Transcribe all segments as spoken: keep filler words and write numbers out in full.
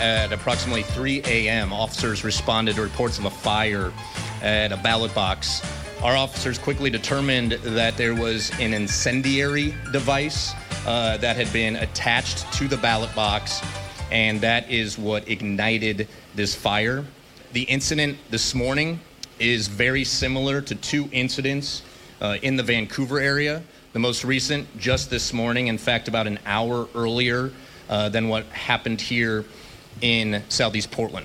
At approximately three a.m., officers responded to reports of a fire at a ballot box. Our officers quickly determined that there was an incendiary device uh, that had been attached to the ballot box, and that is what ignited this fire. The incident this morning is very similar to two incidents uh, in the Vancouver area. The most recent just this morning, in fact, about an hour earlier uh, than what happened here in Southeast Portland.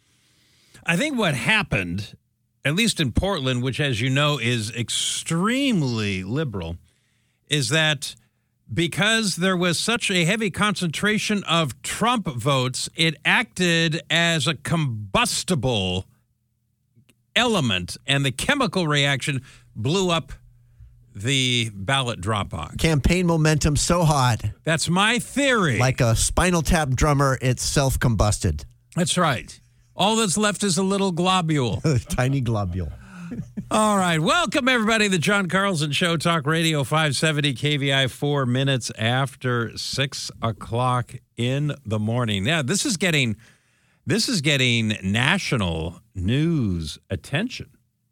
I think what happened, at least in Portland, which, as you know, is extremely liberal, is that because there was such a heavy concentration of Trump votes, it acted as a combustible element, and the chemical reaction blew up the ballot drop box. Campaign momentum so hot. That's my theory. Like a Spinal Tap drummer, it's self-combusted. That's right. All that's left is a little globule. A tiny globule. All right. Welcome, everybody, to the John Carlson Show, Talk Radio five seventy K V I, four minutes after six o'clock in the morning. Now, this is getting, this is getting national news attention.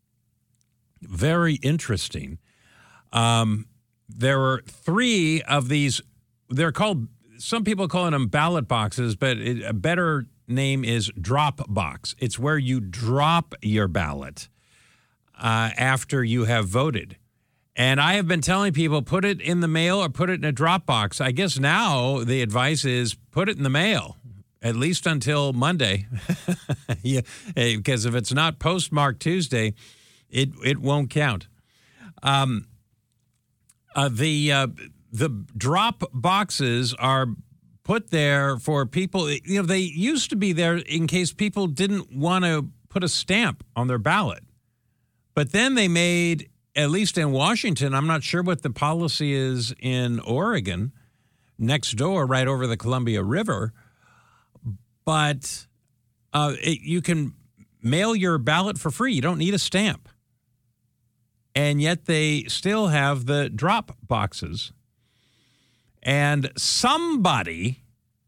Very interesting. Um, there were three of these. They're called, some people calling them ballot boxes, but it, a better name is drop box. It's where you drop your ballot uh, after you have voted. And I have been telling people, put it in the mail or put it in a drop box. I guess now the advice is put it in the mail, at least until Monday. Yeah, because if it's not postmarked Tuesday, it, it won't count. Um, Uh, the uh, the drop boxes are put there for people. You know, they used to be there in case people didn't want to put a stamp on their ballot. But then they made, at least in Washington, I'm not sure what the policy is in Oregon, next door, right over the Columbia River. But uh, it, you can mail your ballot for free. You don't need a stamp. And yet they still have the drop boxes. And somebody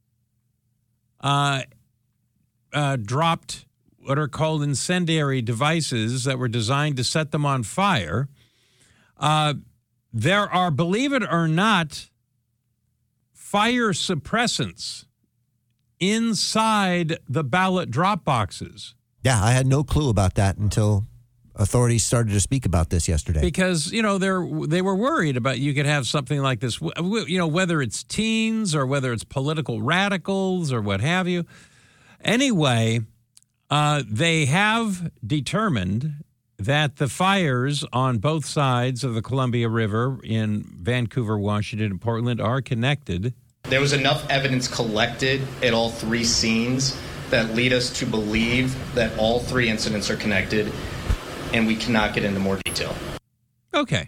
uh, uh, dropped what are called incendiary devices that were designed to set them on fire. Uh, there are, believe it or not, fire suppressants inside the ballot drop boxes. Yeah, I had no clue about that until authorities started to speak about this yesterday. Because, you know, they're, they were worried about you could have something like this, you know, whether it's teens or whether it's political radicals or what have you. Anyway, uh, they have determined that the fires on both sides of the Columbia River in Vancouver, Washington, and Portland are connected. There was enough evidence collected at all three scenes that lead us to believe that all three incidents are connected, and we cannot get into more detail. Okay.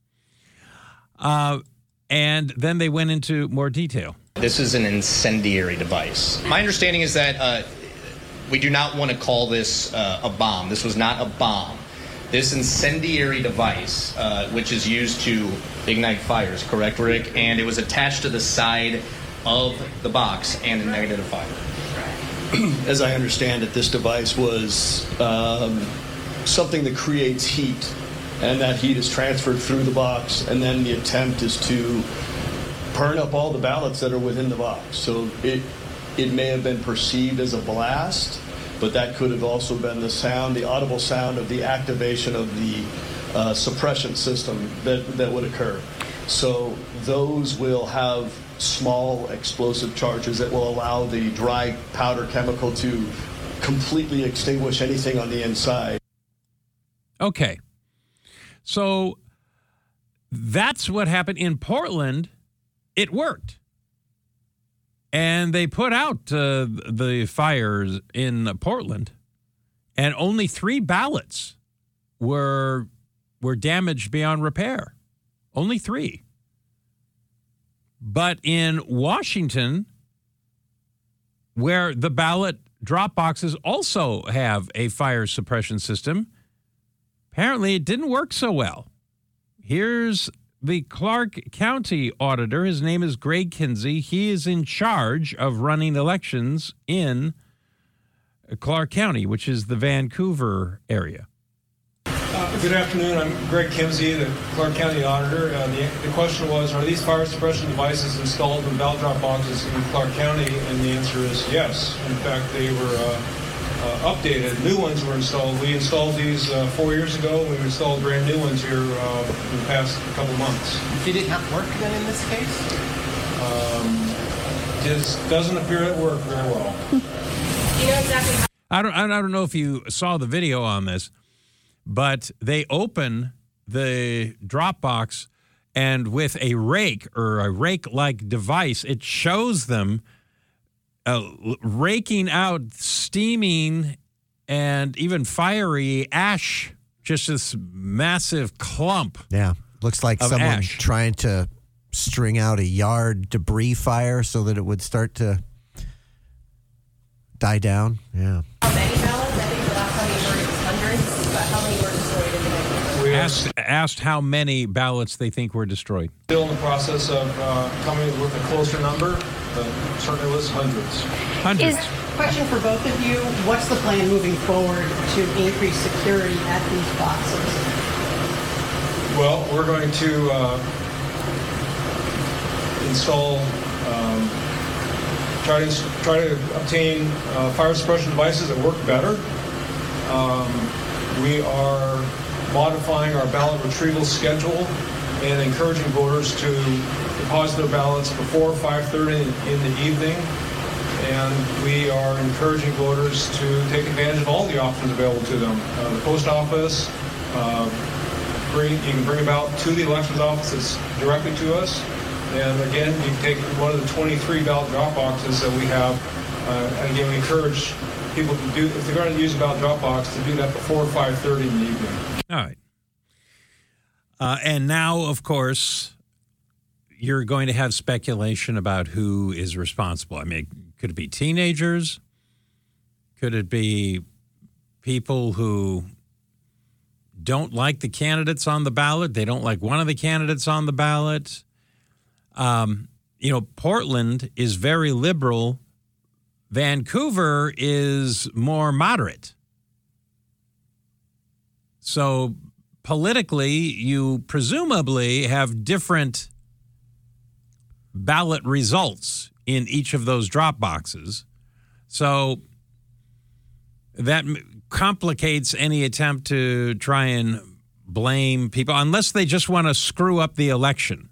Uh, and then they went into more detail. This is an incendiary device. My understanding is that uh, we do not want to call this uh, a bomb. This was not a bomb. This incendiary device, uh, which is used to ignite fires, correct, Rick? And it was attached to the side of the box and ignited a fire. As I understand it, this device was um, something that creates heat, and that heat is transferred through the box, and then the attempt is to burn up all the ballots that are within the box. So it it may have been perceived as a blast, but that could have also been the sound, the audible sound of the activation of the uh, suppression system that, that would occur. So those will have small explosive charges that will allow the dry powder chemical to completely extinguish anything on the inside. Okay. So that's what happened in Portland. It worked. And they put out uh, the fires in Portland, and only three ballots were were damaged beyond repair. Only three. But in Washington, where the ballot drop boxes also have a fire suppression system, apparently it didn't work so well. Here's the Clark County auditor, his name is Greg Kinsey. He is in charge of running elections in Clark County, which is the Vancouver area. Uh, good afternoon. I'm Greg Kinsey, the Clark County auditor. Uh, the, the question was, are these fire suppression devices installed in ballot drop boxes in Clark County? And the answer is yes. In fact, they were uh, uh, updated. New ones were installed. We installed these uh, four years ago. We've installed brand new ones here uh, in the past couple months. Did it not work then in this case? Um, it doesn't appear it worked very well. You know exactly how- I don't, I don't know if you saw the video on this, but they open the drop box, and with a rake or a rake-like device, it shows them uh, raking out steaming and even fiery ash, just this massive clump. Yeah. Looks like Of someone ash. trying to string out a yard debris fire so that it would start to die down. Yeah. How many ballots? I think the last time you heard it was hundreds, but how many were destroyed in the Vancouver? We are Asked, asked how many ballots they think were destroyed. still in the process of uh, coming with a closer number, but certainly was hundreds. Hundreds. Question for both of you. What's the plan moving forward to increase security at these boxes? Well, we're going to uh, install, um, try to try to obtain uh, fire suppression devices that work better. Um, we are modifying our ballot retrieval schedule and encouraging voters to deposit their ballots before five thirty in the evening. And we are encouraging voters to take advantage of all the options available to them. Uh, the post office, uh, bring, you can bring about to the elections offices directly to us. And again, you can take one of the twenty-three ballot drop boxes that we have. Uh, and again, we encourage people to do, if they're going to use a ballot drop box, to do that before five thirty in the evening. All right. Uh, and now, of course, you're going to have speculation about who is responsible. I mean, could it be teenagers? Could it be people who don't like the candidates on the ballot? They don't like one of the candidates on the ballot? Um, you know, Portland is very liberal. Vancouver is more moderate. So politically, you presumably have different ballot results in each of those drop boxes. So that m- complicates any attempt to try and blame people, unless they just want to screw up the election.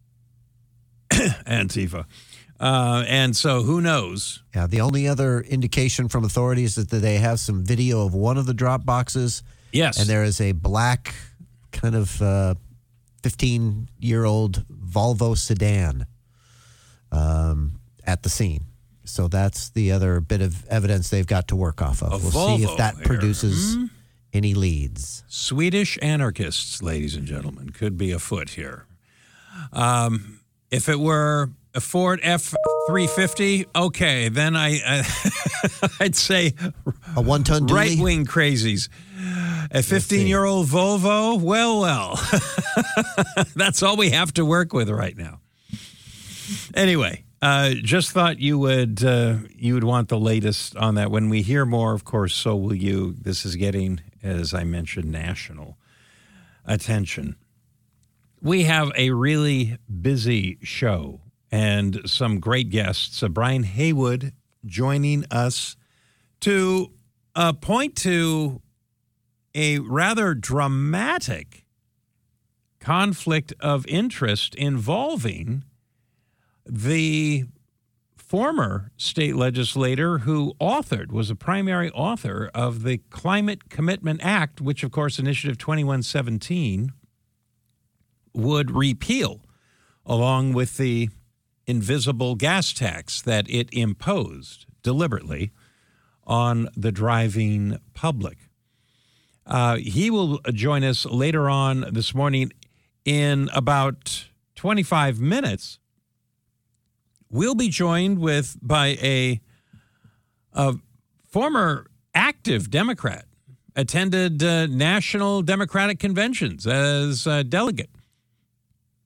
Antifa. Uh, and so who knows? Yeah. The only other indication from authorities is that they have some video of one of the drop boxes. Yes. And there is a black kind of uh, fifteen-year-old Volvo sedan um, at the scene. So that's the other bit of evidence they've got to work off of. A we'll see Volvo if that here. produces Hmm? any leads. Swedish anarchists, ladies and gentlemen, could be afoot here. Um, if it were a Ford F three fifty, okay, then I, I I'd say A one-ton dually? right-wing crazies. A fifteen-year-old Volvo, well, well, that's all we have to work with right now. Anyway, uh, just thought you would uh, you would want the latest on that. When we hear more, of course, so will you. This is getting, as I mentioned, national attention. We have a really busy show and some great guests. Uh, Brian Haywood joining us to uh, point to a rather dramatic conflict of interest involving the former state legislator who authored, was a primary author of the Climate Commitment Act, which, of course, Initiative twenty-one seventeen would repeal, along with the invisible gas tax that it imposed deliberately on the driving public. Uh, he will join us later on this morning in about twenty-five minutes. We'll be joined with by a, a former active Democrat, attended uh, national Democratic conventions as a delegate.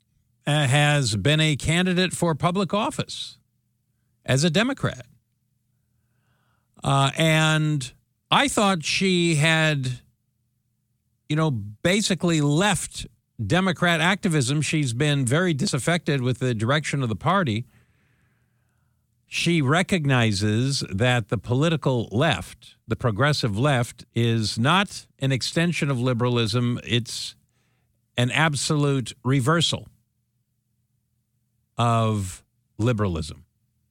uh, has been a candidate for public office as a Democrat. Uh, and I thought she had, you know, basically left Democrat activism. She's been very disaffected with the direction of the party. She recognizes that the political left, the progressive left, is not an extension of liberalism. It's an absolute reversal of liberalism.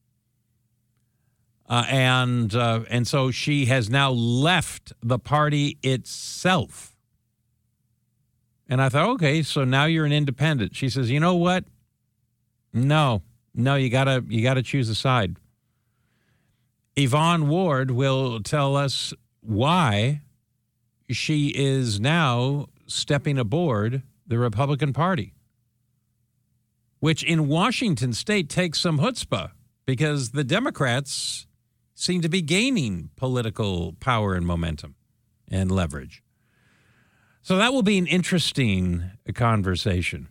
Uh, and uh, and so she has now left the party itself. And I thought, okay, so now you're an independent. She says, you know what? No. No, you gotta you gotta choose a side. Yvonne Ward will tell us why she is now stepping aboard the Republican Party, which in Washington State takes some chutzpah because the Democrats seem to be gaining political power and momentum and leverage. So that will be an interesting conversation.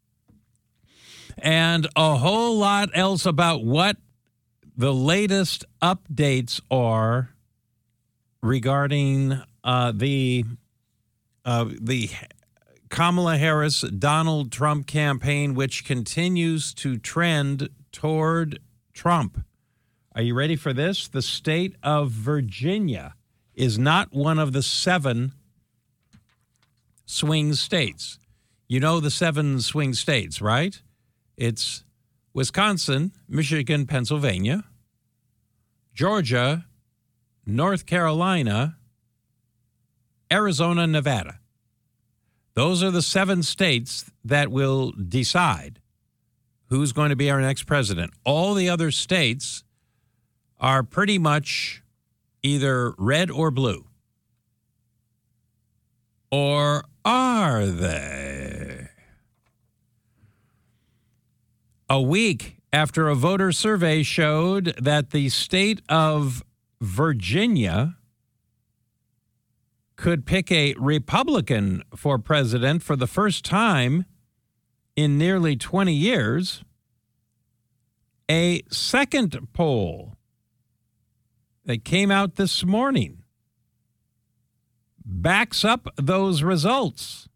And a whole lot else about what the latest updates are regarding uh, the uh, the Kamala Harris Donald Trump campaign, which continues to trend toward Trump. Are you ready for this? The state of Virginia is not one of the seven swing states. You know the seven swing states, right? It's Wisconsin, Michigan, Pennsylvania, Georgia, North Carolina, Arizona, Nevada. Those are the seven states that will decide who's going to be our next president. All the other states are pretty much either red or blue. Or are they? A week after a voter survey showed that the state of Virginia could pick a Republican for president for the first time in nearly twenty years, a second poll that came out this morning backs up those results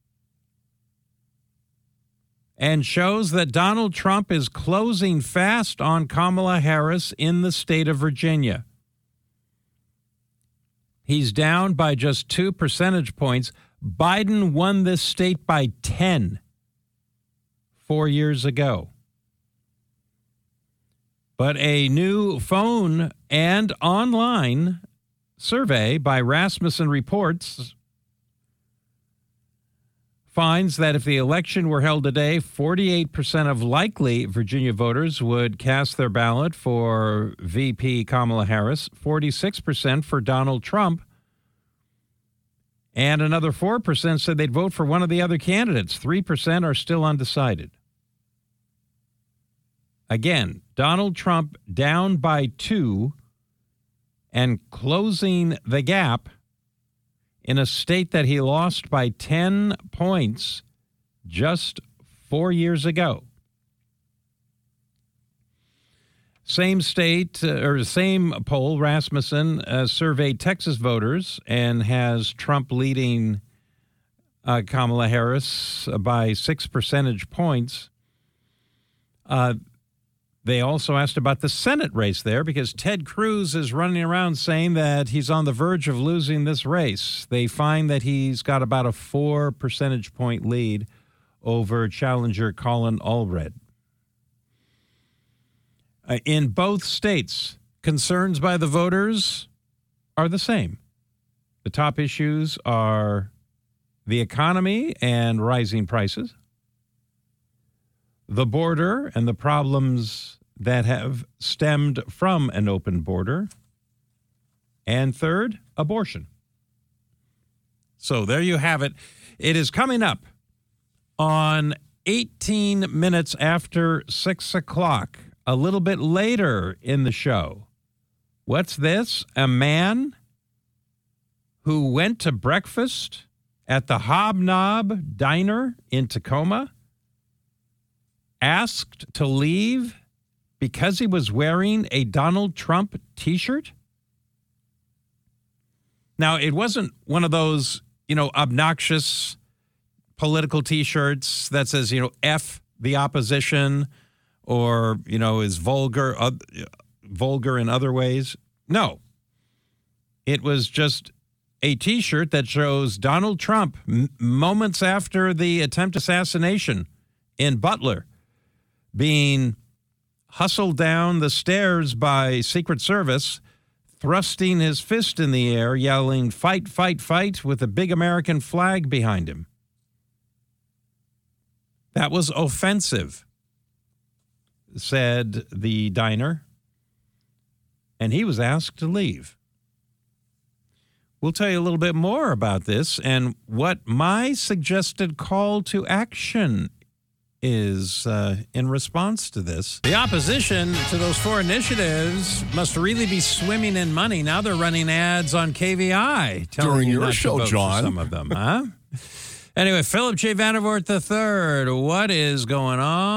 and shows that Donald Trump is closing fast on Kamala Harris in the state of Virginia. He's down by just two percentage points. Biden won this state by ten four years ago. But a new phone and online survey by Rasmussen Reports finds that if the election were held today, forty-eight percent of likely Virginia voters would cast their ballot for V P Kamala Harris, forty-six percent for Donald Trump, and another four percent said they'd vote for one of the other candidates. three percent are still undecided. Again, Donald Trump down by two and closing the gap in a state that he lost by ten points just four years ago. Same state, uh, or same poll, Rasmussen uh, surveyed Texas voters and has Trump leading uh, Kamala Harris by six percentage points. Uh, They also asked about the Senate race there because Ted Cruz is running around saying that he's on the verge of losing this race. They find that he's got about a four percentage point lead over challenger Colin Allred. Uh, in both states, concerns by the voters are the same. The top issues are the economy and rising prices, the border and the problems that have stemmed from an open border, and third, abortion. So there you have it. It is coming up on eighteen minutes after six o'clock, a little bit later in the show. What's this? A man who went to breakfast at the Hobnob Diner in Tacoma asked to leave because he was wearing a Donald Trump T-shirt? Now, it wasn't one of those, you know, obnoxious political T-shirts that says, you know, F the opposition or, you know, is vulgar, uh, vulgar in other ways. No. It was just a T-shirt that shows Donald Trump m- moments after the attempt assassination in Butler being hustled down the stairs by Secret Service, thrusting his fist in the air, yelling, "Fight, fight, fight," with a big American flag behind him. That was offensive, said the diner, and he was asked to leave. We'll tell you a little bit more about this and what my suggested call to action is uh, in response to this. The opposition to those four initiatives must really be swimming in money. Now they're running ads on K V I. During you your not show, to vote John. For some of them, huh? Anyway, Philip J. Vandervoort the third, what is going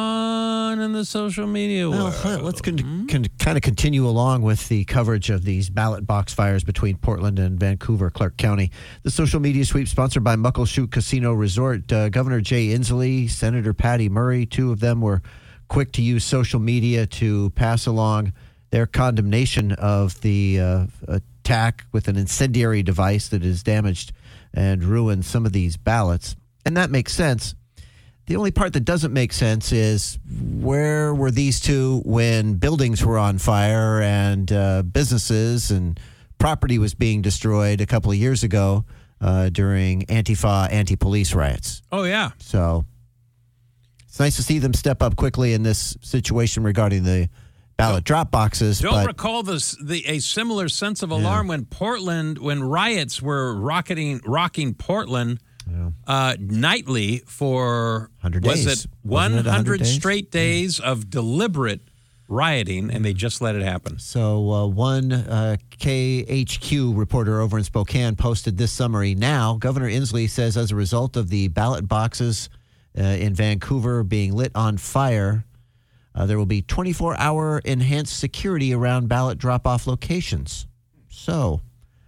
on in the social media world? Well, let's con- con- kind of continue along with the coverage of these ballot box fires between Portland and Vancouver, Clark County. The social media sweep sponsored by Muckleshoot Casino Resort. Uh, Governor Jay Inslee, Senator Patty Murray, two of them were quick to use social media to pass along their condemnation of the uh, attack with an incendiary device that has damaged and ruined some of these ballots. And that makes sense. The only part that doesn't make sense is where were these two when buildings were on fire and uh, businesses and property was being destroyed a couple of years ago uh, during Antifa anti-police riots. Oh, yeah. So it's nice to see them step up quickly in this situation regarding the ballot drop boxes. Don't but recall this, the a similar sense of alarm when Portland, when riots were rocketing, rocking Portland Yeah. uh, nightly for one hundred was days. it Wasn't one it one hundred hundred days? straight days of deliberate rioting, and they just let it happen. So uh, one uh, K H Q reporter over in Spokane posted this summary. Now, Governor Inslee says as a result of the ballot boxes uh, in Vancouver being lit on fire, uh, there will be twenty-four hour enhanced security around ballot drop-off locations. So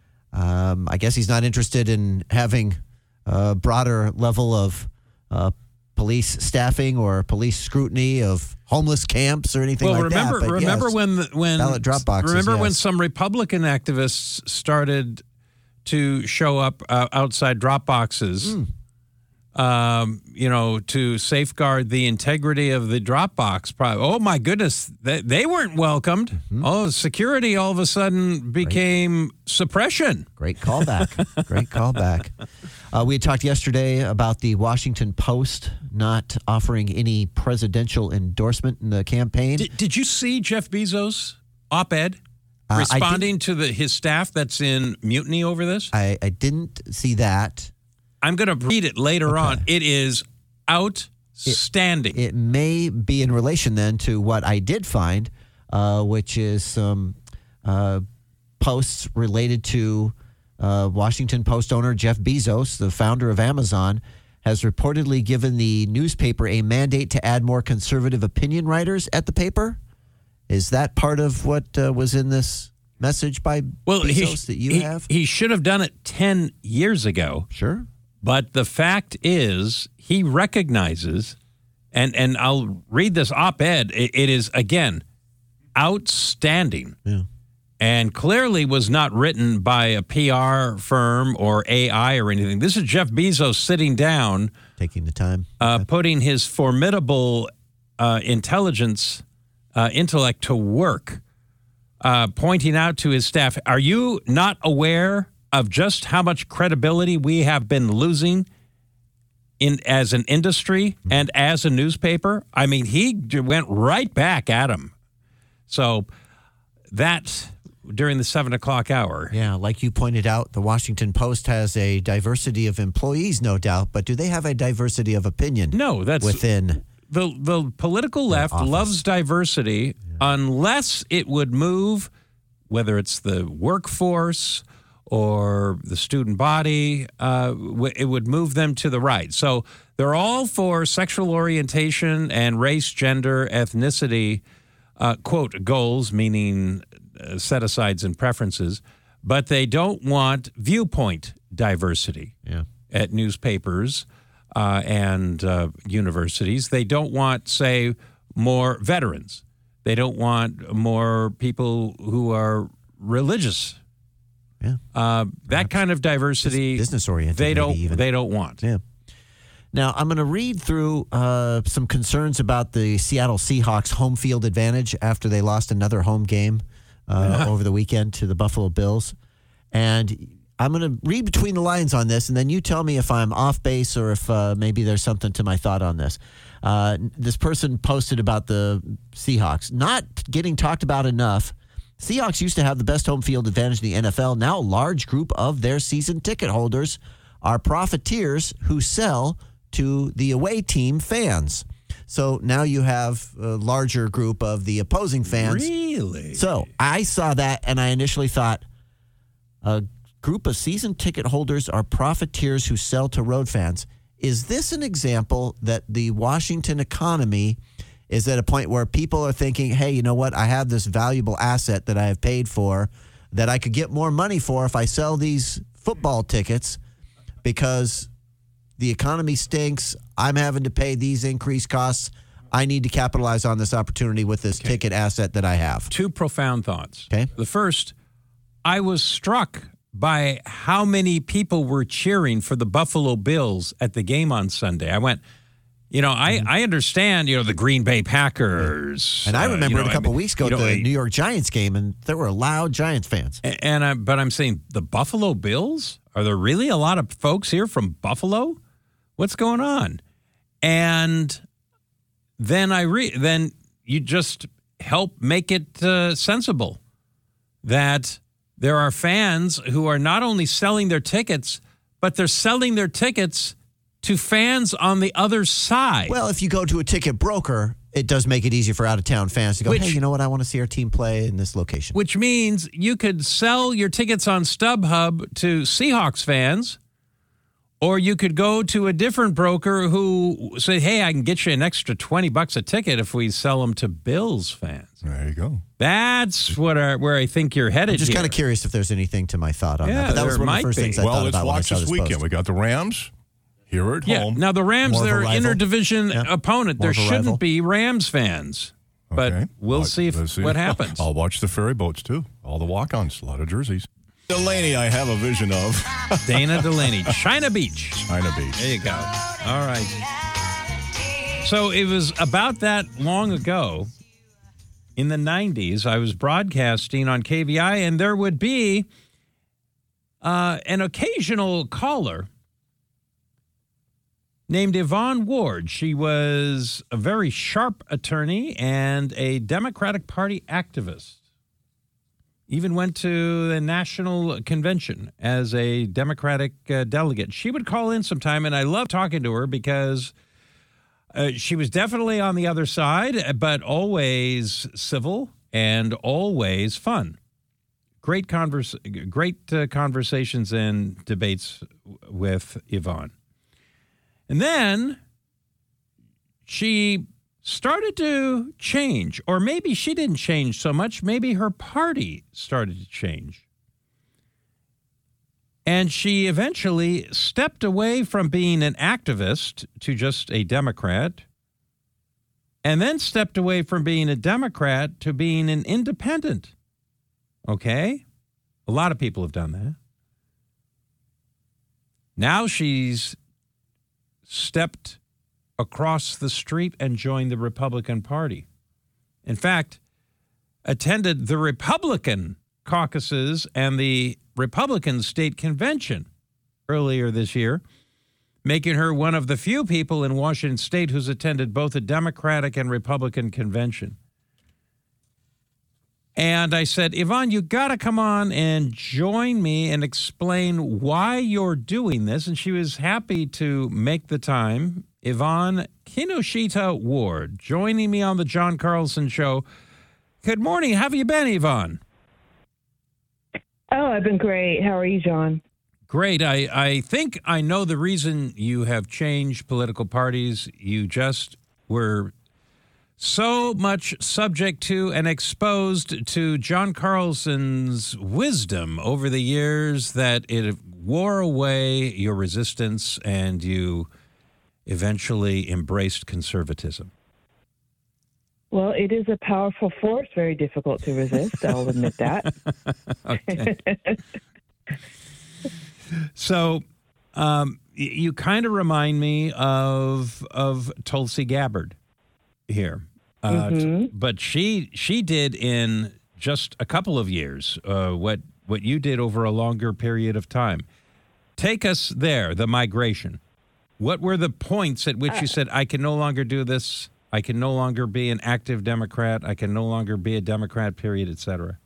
um, I guess he's not interested in having a broader level of uh, police staffing or police scrutiny of homeless camps or anything Well, like remember, that. But remember yes, when the- when ballot drop boxes, remember when yes. some Republican activists started to show up uh, outside drop boxes, Mm. um, you know, to safeguard the integrity of the drop box. Probably, oh my goodness, they, they weren't welcomed. Mm-hmm. Oh, security all of a sudden became suppression. Great callback. Great callback. Uh, we had talked yesterday about the Washington Post not offering any presidential endorsement in the campaign. Did, did you see Jeff Bezos' op-ed Uh, I responding to the his staff that's in mutiny over this? I, I didn't see that. I'm going to read it later on. It is outstanding. It may be in relation then to what I did find, uh, which is some uh, posts related to uh, Washington Post owner Jeff Bezos, the founder of Amazon, has reportedly given the newspaper a mandate to add more conservative opinion writers at the paper. Is that part of what uh, was in this message by well, Bezos he, that you he, have? he should have done it ten years ago. Sure. But the fact is, he recognizes, and, and I'll read this op-ed. It, it is, again, outstanding. Yeah. And clearly was not written by a P R firm or A I or anything. This is Jeff Bezos sitting down, Taking the time. uh, putting his formidable uh, intelligence, uh, intellect to work, uh, pointing out to his staff, are you not aware of just how much credibility we have been losing in as an industry and as a newspaper? I mean, he went right back at him. So that during the seven o'clock hour. Yeah, like you pointed out, the Washington Post has a diversity of employees, no doubt, but do they have a diversity of opinion? No, that's within the the political left office. loves diversity unless it would move, whether it's the workforce or the student body, uh, w- it would move them to the right. So They're all for sexual orientation and race, gender, ethnicity, uh, quote, goals, meaning uh, set-asides and preferences, but they don't want viewpoint diversity Yeah. at newspapers uh, and uh, universities. They don't want, say, more veterans. They don't want more people who are religious. Yeah. Uh, that kind of diversity, business oriented. they don't. Even. They don't want. Yeah. Now I'm going to read through uh, some concerns about the Seattle Seahawks home field advantage after they lost another home game uh, over the weekend to the Buffalo Bills, and I'm going to read between the lines on this, and then you tell me if I'm off base or if uh, maybe there's something to my thought on this. Uh, this person posted about the Seahawks not getting talked about enough. Seahawks used to have the best home field advantage in the N F L. Now a large group of their season ticket holders are profiteers who sell to the away team fans. So now you have a larger group of the opposing fans. Really? So I saw that, and I initially thought, a group of season ticket holders are profiteers who sell to road fans. Is this an example that the Washington economy is at a point where people are thinking, hey, you know what? I have this valuable asset that I have paid for that I could get more money for if I sell these football tickets because the economy stinks. I'm having to pay these increased costs. I need to capitalize on this opportunity with this okay. ticket asset that I have. Two profound thoughts. Okay. The first, I was struck by how many people were cheering for the Buffalo Bills at the game on Sunday. I went, you know, I, I understand, you know, the Green Bay Packers. And I remember uh, you know, it a couple I mean, weeks ago you know, the I, New York Giants game, and there were loud Giants fans. And, and I, but I'm saying, the Buffalo Bills? Are there really a lot of folks here from Buffalo? What's going on? And then I re- then you just help make it uh, sensible that there are fans who are not only selling their tickets, but they're selling their tickets to fans on the other side. Well, if you go to a ticket broker, it does make it easier for out-of-town fans to go, which, hey, you know what? I want to see our team play in this location. Which means you could sell your tickets on StubHub to Seahawks fans, or you could go to a different broker who say, hey, I can get you an extra twenty bucks a ticket if we sell them to Bills fans. There you go. That's what I, where I think you're headed. I'm just kind of curious if there's anything to my thought on yeah, that. But that was one of the first be. things I well, thought about when I saw this Well, let's watch this weekend. post. We got the Rams here at yeah. home. Now, the Rams, they're interdivision yeah. opponent. More there shouldn't rival. be Rams fans. But okay. we'll Watch, see, if, see what happens. I'll watch the ferry boats, too. All the walk-ons, a lot of jerseys. Delaney, I have a vision of. Dana Delaney, China Beach. China Beach. There you go. All right. So it was about that long ago, in the nineties, I was broadcasting on K V I, and there would be uh, an occasional caller named Yvonne Ward. She was a very sharp attorney and a Democratic Party activist. Even went to the national convention as a Democratic uh, delegate. She would call in sometime, and I love talking to her because uh, she was definitely on the other side, but always civil and always fun. Great converse, great uh, conversations and debates with Yvonne. And then she started to change, or maybe she didn't change so much. Maybe her party started to change. And she eventually stepped away from being an activist to just a Democrat, and then stepped away from being a Democrat to being an independent. Okay? A lot of people have done that. Now she's stepped across the street and joined the Republican Party. In fact, attended the Republican caucuses and the Republican state convention earlier this year, making her one of the few people in Washington state who's attended both a Democratic and Republican convention. And I said, Yvonne, you got to come on and join me and explain why you're doing this. And she was happy to make the time. Yvonne Kinoshita Ward, joining me on the John Carlson Show. Good morning. How have you been, Yvonne? Oh, I've been great. How are you, John? Great. I, I think I know the reason you have changed political parties. You just were so much subject to and exposed to John Carlson's wisdom over the years that it wore away your resistance and you eventually embraced conservatism. Well, it is a powerful force, very difficult to resist. I'll admit that. Okay. So, um, y- you kind of remind me of of Tulsi Gabbard here, uh, Mhm. t- but she she did in just a couple of years uh, what what you did over a longer period of time. Take us there. The migration. What were the points at which you said, "I can no longer do this. I can no longer be an active Democrat. I can no longer be a Democrat." Period, et cetera.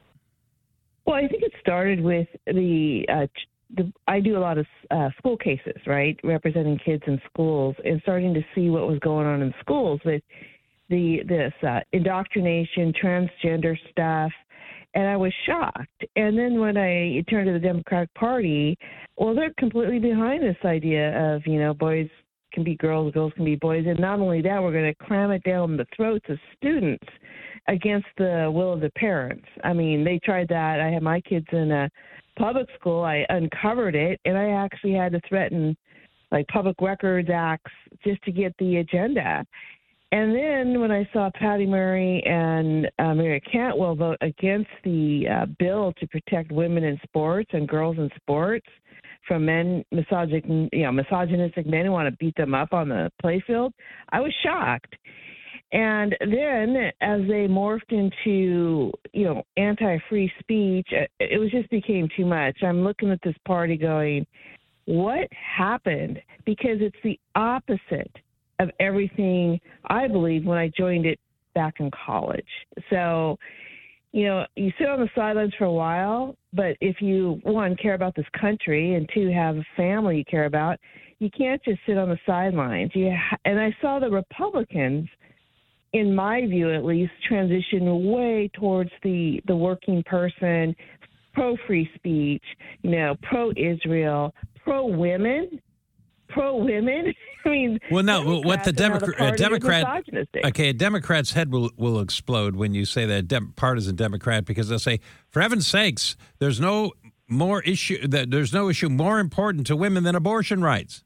Well, I think it started with the, uh, ch- the I do a lot of uh, school cases, right, representing kids in schools, and starting to see what was going on in schools with the this uh, indoctrination, transgender stuff, and I was shocked. And then when I turned to the Democratic Party, well, they're completely behind this idea of, you know, boys can be girls, girls can be boys, and not only that, we're going to cram it down the throats of students against the will of the parents. I mean, they tried that. I had my kids in a public school. I uncovered it, and I actually had to threaten, like, public records acts just to get the agenda. And then when I saw Patty Murray and uh, Mary Cantwell vote against the uh, bill to protect women in sports and girls in sports from men, misogynistic, you know, misogynistic men who want to beat them up on the playfield, I was shocked. And then as they morphed into, you know, anti-free speech, it was just became too much. I'm looking at this party going, what happened? Because it's the opposite of everything I believed when I joined it back in college. So, you know, you sit on the sidelines for a while, but if you, one, care about this country, and two, have a family you care about, you can't just sit on the sidelines. You ha- and I saw the Republicans, in my view at least, transition way towards the, the working person, pro-free speech, you know, pro-Israel, pro-women, pro-women. I mean, Well, no, what the Democrats Democrat, are now the a party of Democrat, misogynistic. okay, a Democrat's head will, will explode when you say that dem- partisan Democrat, because they'll say, for heaven's sakes, there's no more issue that there's no issue more important to women than abortion rights.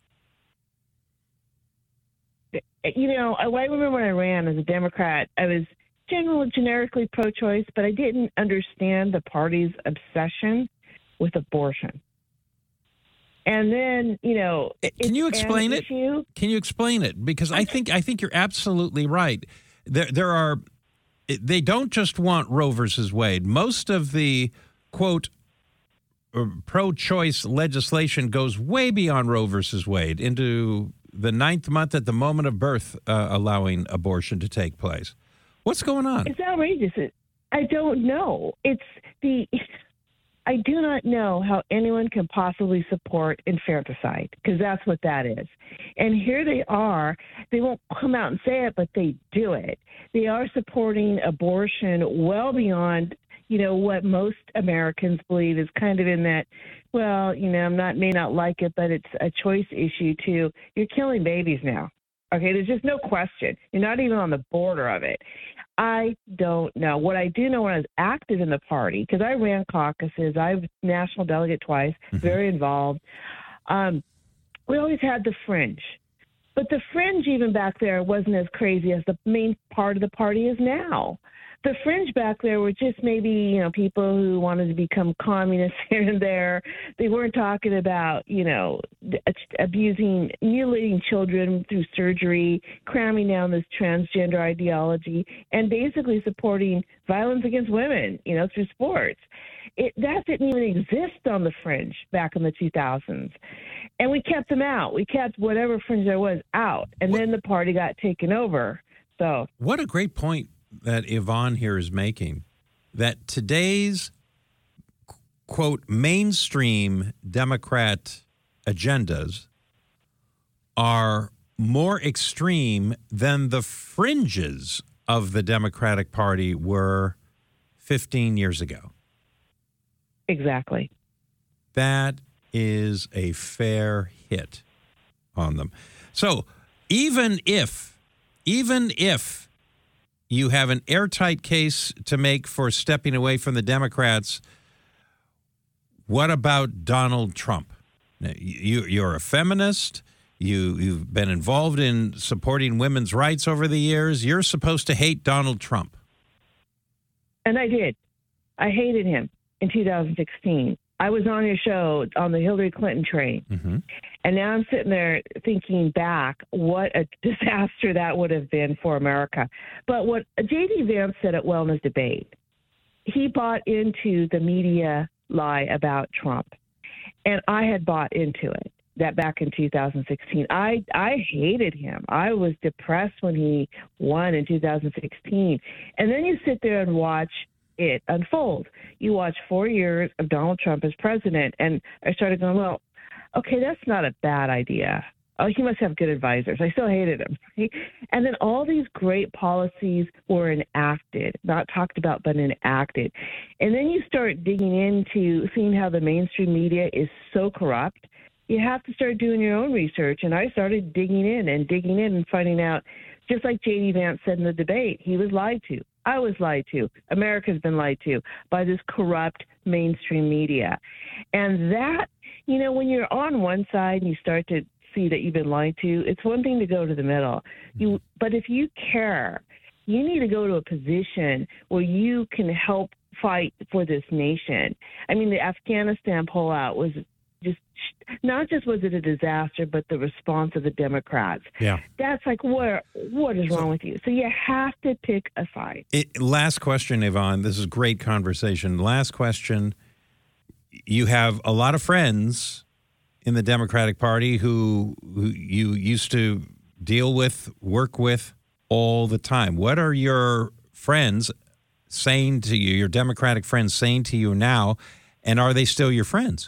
You know, I I remember when I ran as a Democrat, I was generally generically pro-choice, but I didn't understand the party's obsession with abortion. And then, you know, Can you explain it? Issue. Can you explain it? Because I think I think you're absolutely right. There there are they don't just want Roe versus Wade. Most of the quote uh, pro-choice legislation goes way beyond Roe versus Wade into the ninth month at the moment of birth, uh, allowing abortion to take place. What's going on? It's outrageous. It, I don't know. It's the. I do not know how anyone can possibly support infanticide, because that's what that is. And here they are. They won't come out and say it, but they do it. They are supporting abortion well beyond, you know, what most Americans believe is kind of in that, well, you know, I'm not may not like it, but it's a choice issue too. You're killing babies now. Okay, there's just no question. You're not even on the border of it. I don't know. What I do know when I was active in the party, because I ran caucuses, I was national delegate twice, Mm-hmm. very involved. Um, we always had the fringe. But the fringe even back there wasn't as crazy as the main part of the party is now. The fringe back there were just maybe, you know, people who wanted to become communists here and there. They weren't talking about, you know, abusing, mutilating children through surgery, cramming down this transgender ideology, and basically supporting violence against women, you know, through sports. It, that didn't even exist on the fringe back in the two thousands. And we kept them out. We kept whatever fringe there was out. And then the party got taken over. So What a great point that Yvonne here is making, that today's, quote, mainstream Democrat agendas are more extreme than the fringes of the Democratic Party were fifteen years ago. exactly. That is a fair hit on them. So even if, even if you have an airtight case to make for stepping away from the Democrats, what about Donald Trump? You, you're a feminist. You, you've been involved in supporting women's rights over the years. You're supposed to hate Donald Trump. And I did. I hated him in two thousand sixteen. I was on your show on the Hillary Clinton train. Mm-hmm. And now I'm sitting there thinking back, what a disaster that would have been for America. But what J D. Vance said at Wellness Debate, he bought into the media lie about Trump. And I had bought into it, that back in two thousand sixteen. I, I hated him. I was depressed when he won in two thousand sixteen. And then you sit there and watch it unfold. You watch four years of Donald Trump as president, and I started going, well, okay, that's not a bad idea. Oh, he must have good advisors. I still hated him. And then all these great policies were enacted, not talked about, but enacted. And then you start digging into seeing how the mainstream media is so corrupt. You have to start doing your own research. And I started digging in and digging in and finding out, just like J D. Vance said in the debate, he was lied to. I was lied to. America's been lied to by this corrupt mainstream media. And that, you know, when you're on one side and you start to see that you've been lied to, it's one thing to go to the middle. You, but if you care, you need to go to a position where you can help fight for this nation. I mean, the Afghanistan pullout was just, not just was it a disaster, but the response of the Democrats. Yeah. That's like, where, what is wrong with you? So you have to pick a side. It, last question, Yvonne. This is great conversation. Last question. You have a lot of friends in the Democratic Party who, who you used to deal with, work with all the time. What are your friends saying to you, your Democratic friends saying to you now, and are they still your friends?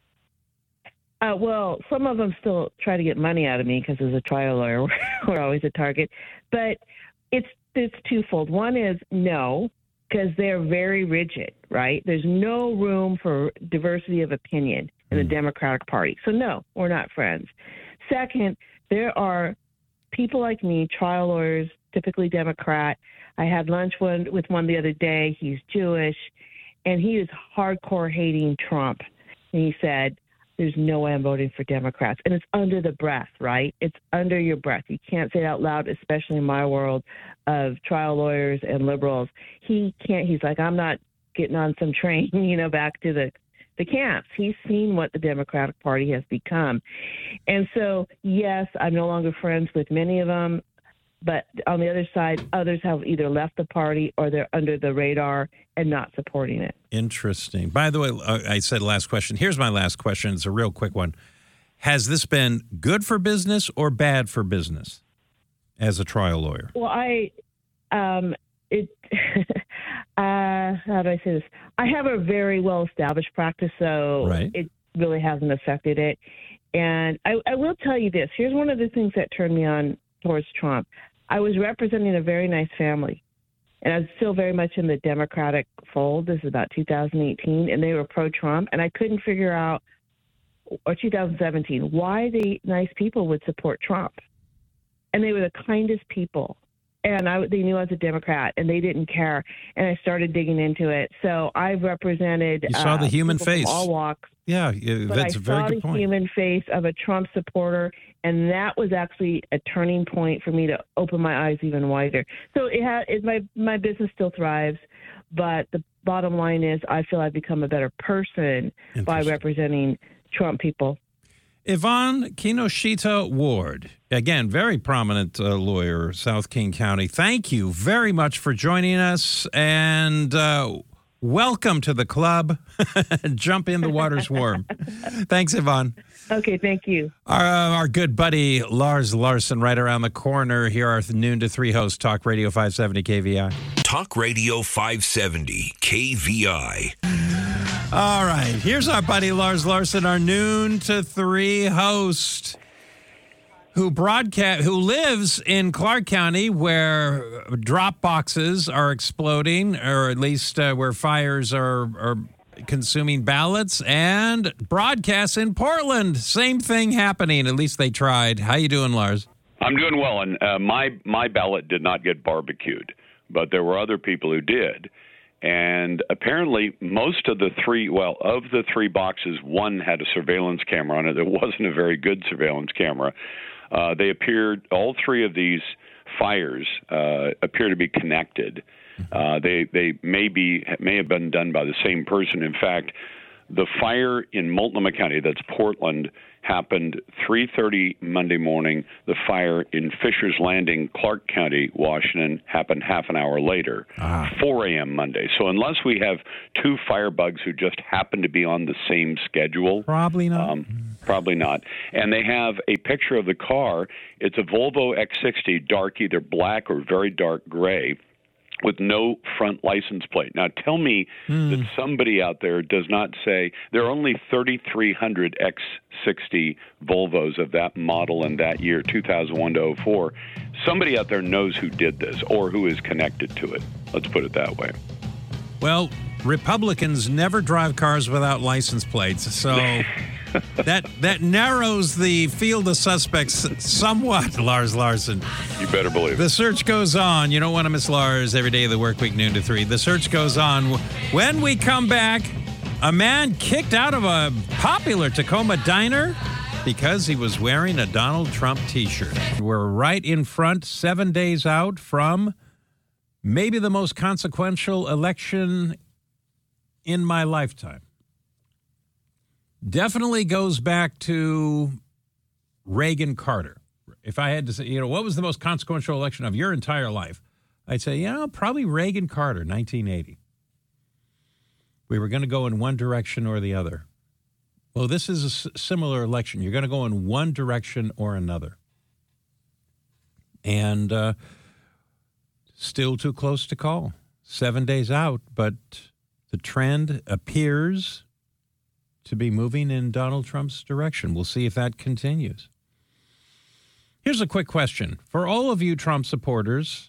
Uh, well, some of them still try to get money out of me because as a trial lawyer, we're always a target. But it's it's twofold. One is no, because they're very rigid, right? There's no room for diversity of opinion in the Democratic Party. So, no, we're not friends. Second, there are people like me, trial lawyers, typically Democrat. I had lunch one, with one the other day. He's Jewish, and he is hardcore hating Trump. And he said, there's no way I'm voting for Democrats. And it's under the breath, right? It's under your breath. You can't say it out loud, especially in my world of trial lawyers and liberals. He can't. He's like, I'm not getting on some train, you know, back to the the camps. He's seen what the Democratic Party has become. And so, yes, I'm no longer friends with many of them. But on the other side, others have either left the party or they're under the radar and not supporting it. Interesting. By the way, I said last question. Here's my last question. It's a real quick one. Has this been good for business or bad for business as a trial lawyer? Well, I, um, it, uh, how do I say this? I have a very well-established practice, so right. It really hasn't affected it. And I, I will tell you this. Here's one of the things that turned me on towards Trump. I was representing a very nice family, and I was still very much in the Democratic fold. This is about two thousand eighteen, and they were pro-Trump, and I couldn't figure out, or two thousand seventeen, why the nice people would support Trump. And they were the kindest people, and I, they knew I was a Democrat, and they didn't care, and I started digging into it. So I've represented You saw uh, the human people face. from all walks. Yeah, yeah But that's I a very saw good the point. human face of a Trump supporter, and that was actually a turning point for me to open my eyes even wider. So it ha- it, my my business still thrives, but the bottom line is I feel I've become a better person by representing Trump people. Yvonne Kinoshita Ward, again, very prominent uh, lawyer, South King County. Thank you very much for joining us, and uh, welcome to the club. Jump in, the water's warm. Thanks, Yvonne. Okay, thank you. Our, uh, our good buddy Lars Larson right around the corner. Here are noon to three hosts, Talk Radio five seventy K V I. Talk Radio five seventy K V I. All right, here's our buddy Lars Larson, our noon to three host, who broadcast, who lives in Clark County, where drop boxes are exploding, or at least uh, where fires are are consuming ballots and broadcasts in Portland. Same thing happening. At least they tried. How you doing, Lars? I'm doing well, and uh, my my ballot did not get barbecued, but there were other people who did. And apparently most of the three, well, of the three boxes, one had a surveillance camera on it. It wasn't a very good surveillance camera. Uh, they appeared, all three of these fires uh, appear to be connected. Uh, they they may be may have been done by the same person. In fact, the fire in Multnomah County, that's Portland, happened three thirty Monday morning. The fire in Fisher's Landing, Clark County, Washington, happened half an hour later, ah. four a.m. Monday. So unless we have two firebugs who just happen to be on the same schedule. Probably not. Um, probably not. And they have a picture of the car. It's a Volvo X sixty, dark, either black or very dark gray, with no front license plate. Now, tell me mm. that somebody out there does not say there are only thirty-three hundred X sixty Volvos of that model in that year, two thousand one to oh four. Somebody out there knows who did this or who is connected to it. Let's put it that way. Well, Republicans never drive cars without license plates, so that that narrows the field of suspects somewhat, Lars Larson. You better believe it. The search goes on. You don't want to miss Lars every day of the work week, noon to three. The search goes on. When we come back, a man kicked out of a popular Tacoma diner because he was wearing a Donald Trump T-shirt. We're right in front, seven days out from maybe the most consequential election in my lifetime. Definitely goes back to Reagan Carter. If I had to say, you know, what was the most consequential election of your entire life? I'd say, you know, probably Reagan Carter, nineteen eighty. We were going to go in one direction or the other. Well, this is a s- similar election. You're going to go in one direction or another. And uh, still too close to call. Seven days out, but the trend appears to be moving in Donald Trump's direction. We'll see if that continues. Here's a quick question. For all of you Trump supporters,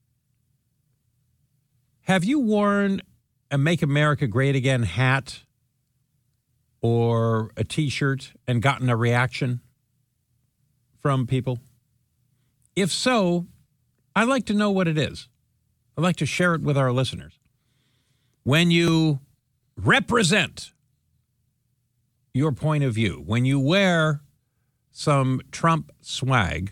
have you worn a Make America Great Again hat or a T-shirt and gotten a reaction from people? If so, I'd like to know what it is. I'd like to share it with our listeners. When you represent your point of view, when you wear some Trump swag,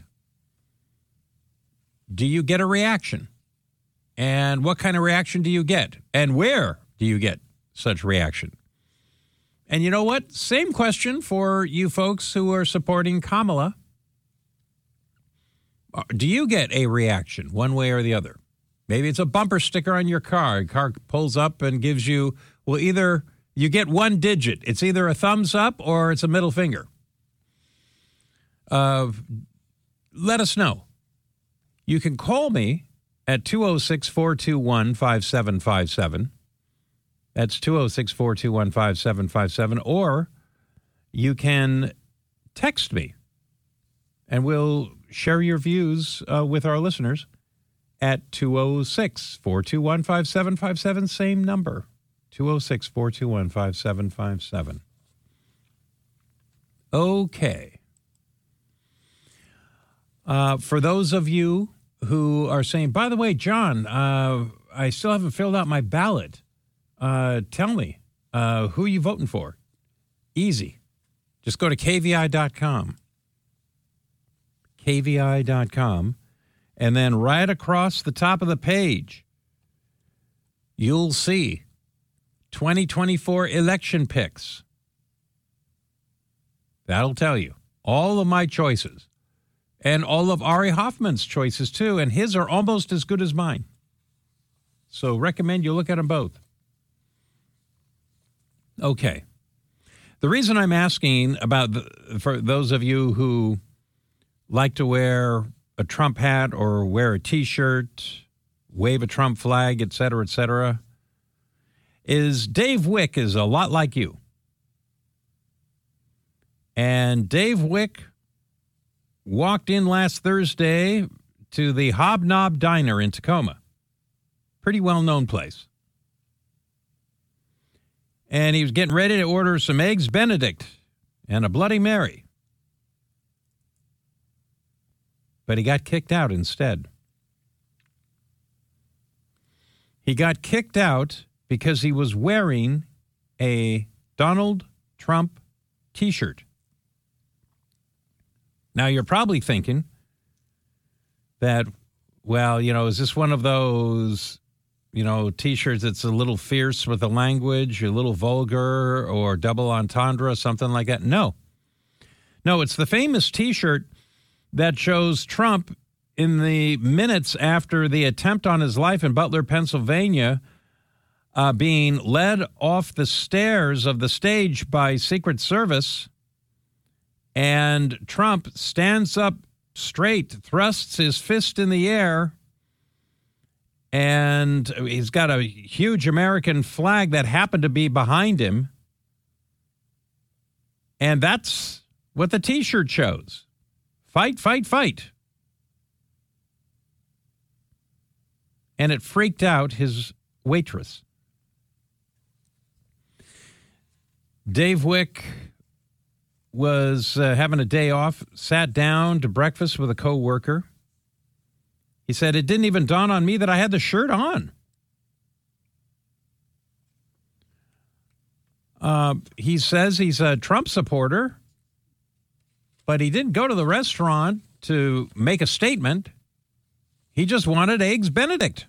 do you get a reaction? And what kind of reaction do you get? And where do you get such reaction? And you know what? Same question for you folks who are supporting Kamala. Do you get a reaction one way or the other? Maybe it's a bumper sticker on your car. A car pulls up and gives you, well, either you get one digit. It's either a thumbs up or it's a middle finger. Uh, let us know. You can call me at two oh six, four two one, five seven five seven. That's two oh six, four two one, five seven five seven. Or you can text me, and we'll share your views uh, with our listeners at two oh six, four two one, five seven five seven. Same number, two oh six, four two one, five seven five seven. Okay. Uh, for those of you who are saying, by the way, John, uh, I still haven't filled out my ballot. Uh, tell me, uh, who are you voting for? Easy. Just go to K V I dot com. K V I dot com. And then right across the top of the page, you'll see twenty twenty-four election picks. That'll tell you all of my choices. And all of Ari Hoffman's choices, too. And his are almost as good as mine. So recommend you look at them both. Okay. The reason I'm asking about, the, for those of you who like to wear a Trump hat or wear a T-shirt, wave a Trump flag, et cetera, et cetera, is Dave Wick is a lot like you. And Dave Wick walked in last Thursday to the Hobnob Diner in Tacoma. Pretty well-known place. and he was getting ready to order some Eggs Benedict and a Bloody Mary. But he got kicked out instead. He got kicked out because he was wearing a Donald Trump T-shirt. Now, you're probably thinking that, well, you know, is this one of those, you know, T-shirts that's a little fierce with the language, a little vulgar, or double entendre, something like that? No. No, it's the famous T-shirt that shows Trump in the minutes after the attempt on his life in Butler, Pennsylvania, uh, being led off the stairs of the stage by Secret Service. And Trump stands up straight, thrusts his fist in the air, and he's got a huge American flag that happened to be behind him. And that's what the T-shirt shows. Fight, fight, fight. And it freaked out his waitress. Dave Wick was uh, having a day off, sat down to breakfast with a coworker. He said, it didn't even dawn on me that I had the shirt on. Uh, he says he's a Trump supporter, but he didn't go to the restaurant to make a statement. He just wanted Eggs Benedict.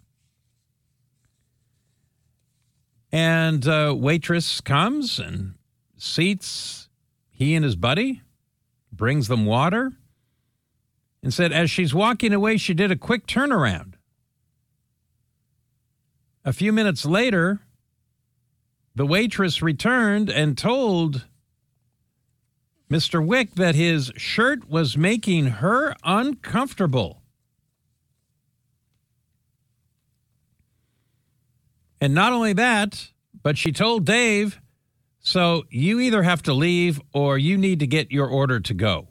And uh, waitress comes and seats he and his buddy, brings them water, and said as she's walking away, she did a quick turnaround. A few minutes later, the waitress returned and told Mister Wick that his shirt was making her uncomfortable. And not only that, but she told Dave, so you either have to leave or you need to get your order to go.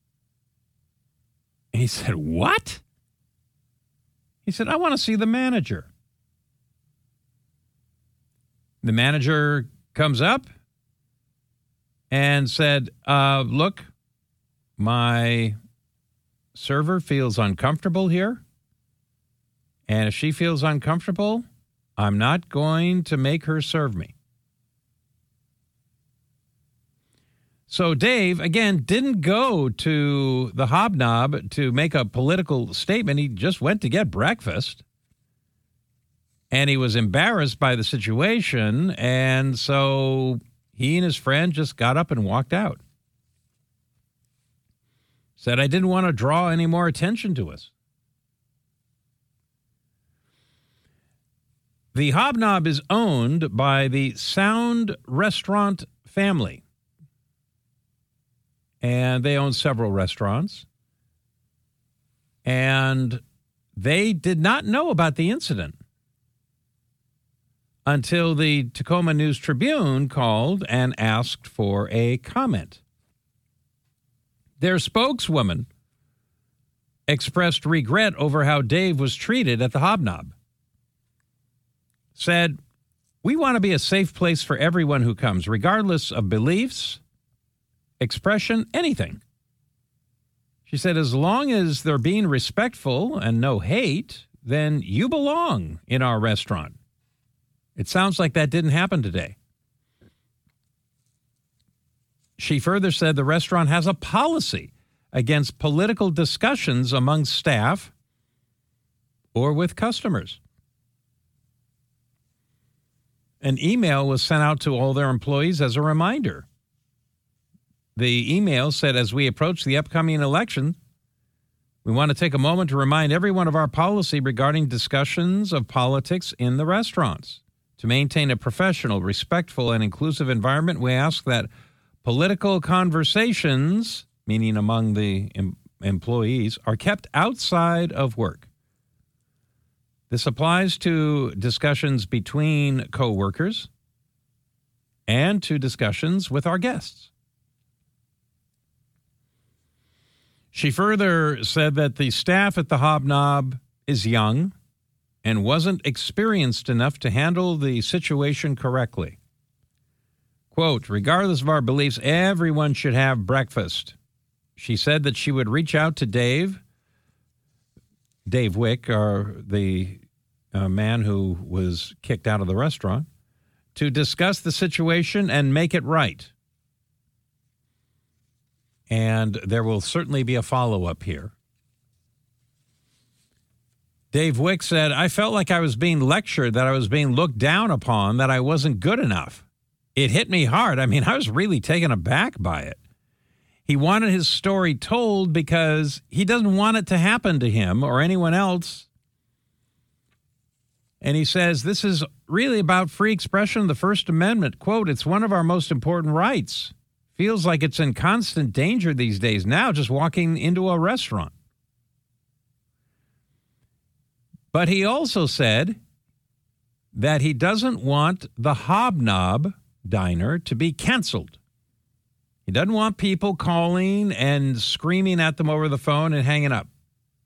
And he said, what? He said, I want to see the manager. The manager comes up and said, uh, look, my server feels uncomfortable here. And if she feels uncomfortable, I'm not going to make her serve me. So Dave, again, didn't go to the Hobnob to make a political statement. He just went to get breakfast. And he was embarrassed by the situation. And so he and his friend just got up and walked out. Said, I didn't want to draw any more attention to us. The Hobnob is owned by the Sound Restaurant family. And they own several restaurants. And they did not know about the incident until the Tacoma News Tribune called and asked for a comment. Their spokeswoman expressed regret over how Dave was treated at the Hobnob. Said, we want to be a safe place for everyone who comes, regardless of beliefs, expression, anything. She said, as long as they're being respectful and no hate, then you belong in our restaurant. It sounds like that didn't happen today. She further said the restaurant has a policy against political discussions among staff or with customers. An email was sent out to all their employees as a reminder. The email said, as we approach the upcoming election, we want to take a moment to remind everyone of our policy regarding discussions of politics in the restaurants. To maintain a professional, respectful, and inclusive environment, we ask that political conversations, meaning among the em- employees, are kept outside of work. This applies to discussions between coworkers and to discussions with our guests. She further said that the staff at the Hobnob is young and wasn't experienced enough to handle the situation correctly. Quote, regardless of our beliefs, everyone should have breakfast. She said that she would reach out to Dave, Dave Wick, or the uh, man who was kicked out of the restaurant, to discuss the situation and make it right. And there will certainly be a follow-up here. Dave Wick said, I felt like I was being lectured, that I was being looked down upon, that I wasn't good enough. It hit me hard. I mean, I was really taken aback by it. He wanted his story told because he doesn't want it to happen to him or anyone else. And he says, this is really about free expression of the First Amendment. Quote, it's one of our most important rights. Feels like it's in constant danger these days now, just walking into a restaurant. But he also said that he doesn't want the Hobnob Diner to be canceled. He doesn't want people calling and screaming at them over the phone and hanging up.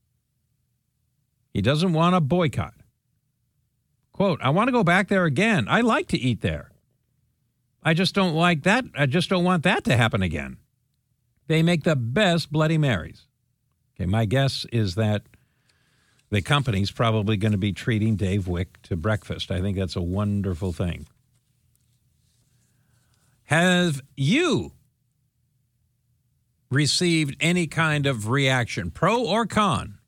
He doesn't want a boycott. Quote, I want to go back there again. I like to eat there. I just don't like that. I just don't want that to happen again. They make the best Bloody Marys. Okay, my guess is that the company's probably going to be treating Dave Wick to breakfast. I think that's a wonderful thing. Have you received any kind of reaction, pro or con,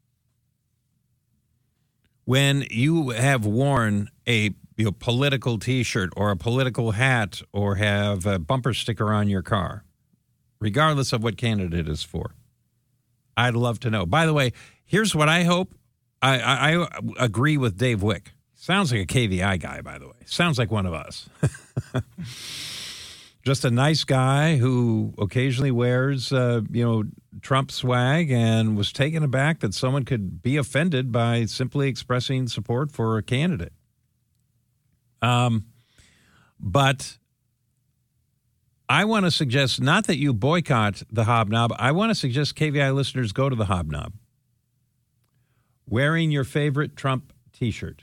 when you have worn a you know, political T-shirt or a political hat or have a bumper sticker on your car, regardless of what candidate it is for? I'd love to know. By the way, here's what I hope. I, I, I agree with Dave Wick. Sounds like a K V I guy, by the way. Sounds like one of us. Just a nice guy who occasionally wears, uh, you know, Trump swag, and was taken aback that someone could be offended by simply expressing support for a candidate. Um, but I want to suggest not that you boycott the Hobnob. I want to suggest K V I listeners go to the Hobnob wearing your favorite Trump T-shirt.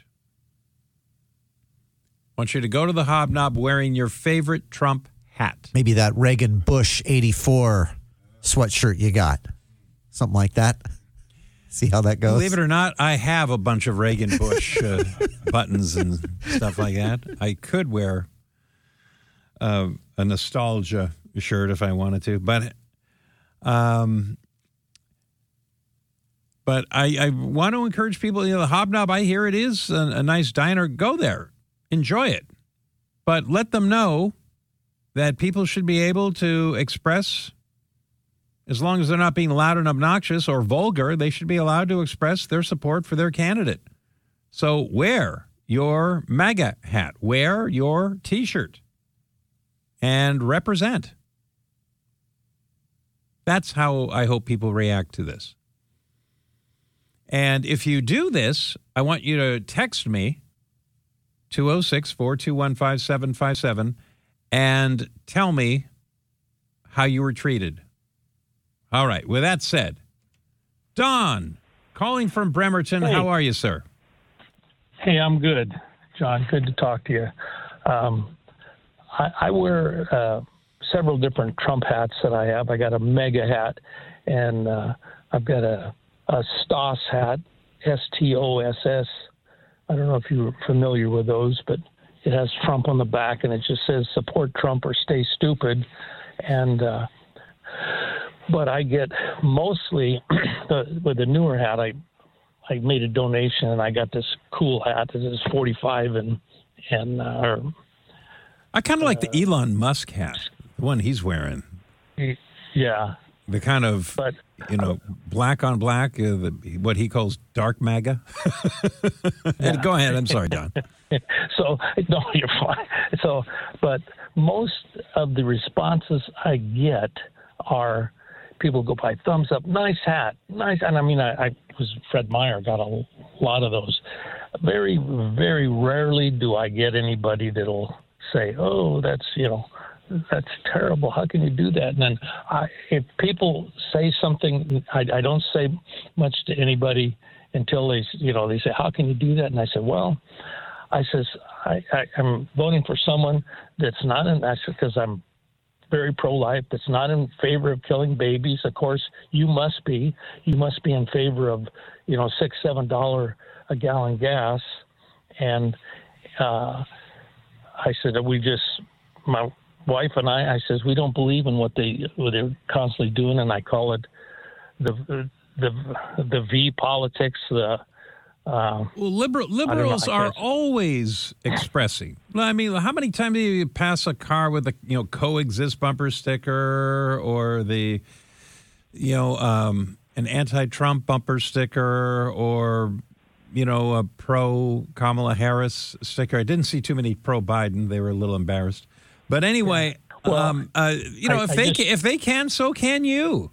I want you to go to the Hobnob wearing your favorite Trump hat. Maybe that Reagan Bush eighty-four sweatshirt you got. Something like that. See how that goes? Believe it or not, I have a bunch of Reagan Bush uh, buttons and stuff like that. I could wear uh, a nostalgia shirt if I wanted to. But um, but I, I want to encourage people, you know, the Hobnob, I hear it is a, a nice diner. Go there. Enjoy it. But let them know that people should be able to express, as long as they're not being loud and obnoxious or vulgar, they should be allowed to express their support for their candidate. So wear your MAGA hat, wear your T-shirt, and represent. That's how I hope people react to this. And if you do this, I want you to text me, two oh six, four two one, five seven five seven, and tell me how you were treated. All right. With that said, Don, calling from Bremerton. Hey. How are you, sir? Hey, I'm good, John. Good to talk to you. Um, I, I wear uh, several different Trump hats that I have. I got a MAGA hat, and uh, I've got a, a STOSS hat, S T O S S. I don't know if you're familiar with those, but it has Trump on the back, and it just says support Trump or stay stupid. And uh, but I get mostly the, with the newer hat. I I made a donation, and I got this cool hat. This is forty-five, and and uh, or, I kind of like uh, the Elon Musk hat, the one he's wearing. Yeah, the kind of but, you know black on black, uh, the, what he calls dark MAGA. Yeah. Go ahead. I'm sorry, Don. So no, you're fine. So, but most of the responses I get are people go by thumbs up, nice hat, nice. And I mean, I, I was Fred Meyer, got a lot of those. Very, very rarely do I get anybody that'll say, oh, that's, you know, that's terrible. How can you do that? And then I, if people say something, I, I don't say much to anybody until they, you know, they say, how can you do that? And I said, well, I says, I, I, I'm voting for someone that's not in, that's because I'm very pro-life, that's not in favor of killing babies. Of course, you must be. You must be in favor of, you know, six, seven dollar a gallon gas. And uh, I said, we just, my wife and I, I says, we don't believe in what they what they're constantly doing, and I call it the the the V politics. The uh, well, liberal liberals know, are always expressing. I mean, how many times do you pass a car with a you know coexist bumper sticker or the you know um, an anti-Trump bumper sticker or you know a pro Kamala Harris sticker? I didn't see too many pro Biden. They were a little embarrassed. But anyway, yeah. well, um, uh, you know, I, if I they just, can, if they can, so can you.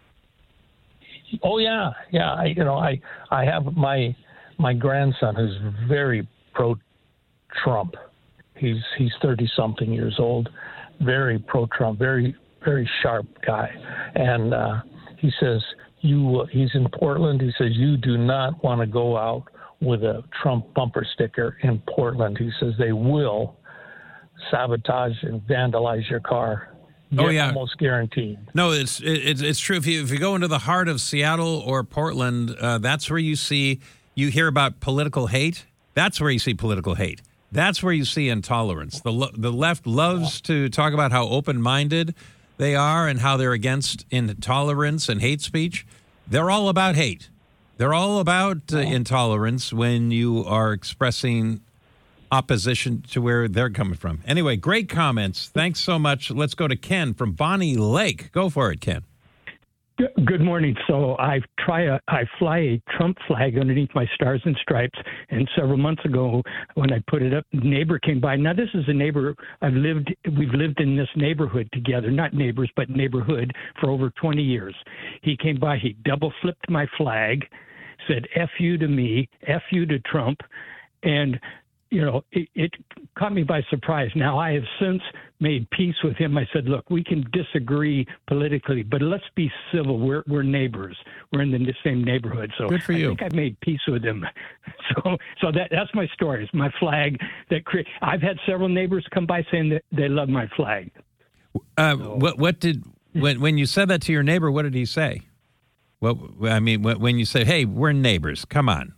Oh yeah, yeah. I, you know, I I have my my grandson who's very pro-Trump. He's he's thirty something years old, very pro-Trump, very very sharp guy, and uh, he says you. He's in Portland. He says you do not want to go out with a Trump bumper sticker in Portland. He says they will sabotage and vandalize your car. Oh yeah, almost guaranteed. No, it's it's it's true. If you if you go into the heart of Seattle or Portland, uh, that's where you see you hear about political hate. That's where you see political hate. That's where you see intolerance. The the left loves to talk about how open-minded they are and how they're against intolerance and hate speech. They're all about hate. They're all about uh, intolerance when you are expressing opposition to where they're coming from. Anyway, great comments. Thanks so much. Let's go to Ken from Bonnie Lake. Go for it, Ken. Good morning. So I try a, I fly a Trump flag underneath my Stars and Stripes, and several months ago when I put it up, a neighbor came by. Now this is a neighbor I've lived, we've lived in this neighborhood together, not neighbors, but neighborhood for over twenty years. He came by, he double flipped my flag, said F you to me, F you to Trump, and you know, it, it caught me by surprise. Now, I have since made peace with him. I said, look, we can disagree politically, but let's be civil. We're we're neighbors. We're in the same neighborhood. So good for I you. think I've made peace with him. So so that that's my story. It's my flag. that cre- I've had several neighbors come by saying that they love my flag. Uh, so, what what did when when you said that to your neighbor? What did he say? Well, I mean, when you say, "Hey, we're neighbors," come on.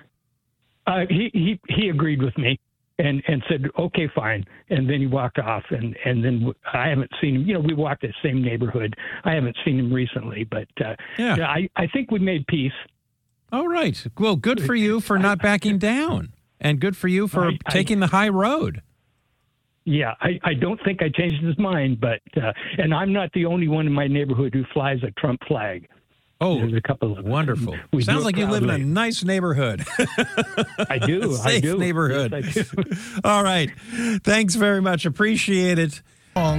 Uh, he, he he agreed with me and, and said, okay, fine. And then he walked off. And, and then I haven't seen him. You know, we walked the same neighborhood. I haven't seen him recently. But uh, yeah. yeah, I, I think we made peace. All right. Well, good for you for not backing down. And good for you for I, taking I, the high road. Yeah, I, I don't think I changed his mind. But uh, and I'm not the only one in my neighborhood who flies a Trump flag. Oh, there's a couple of wonderful. Sounds like you live in a nice neighborhood. I do. Safe I do. neighborhood. Yes, I do. All right. Thanks very much. Appreciate it. All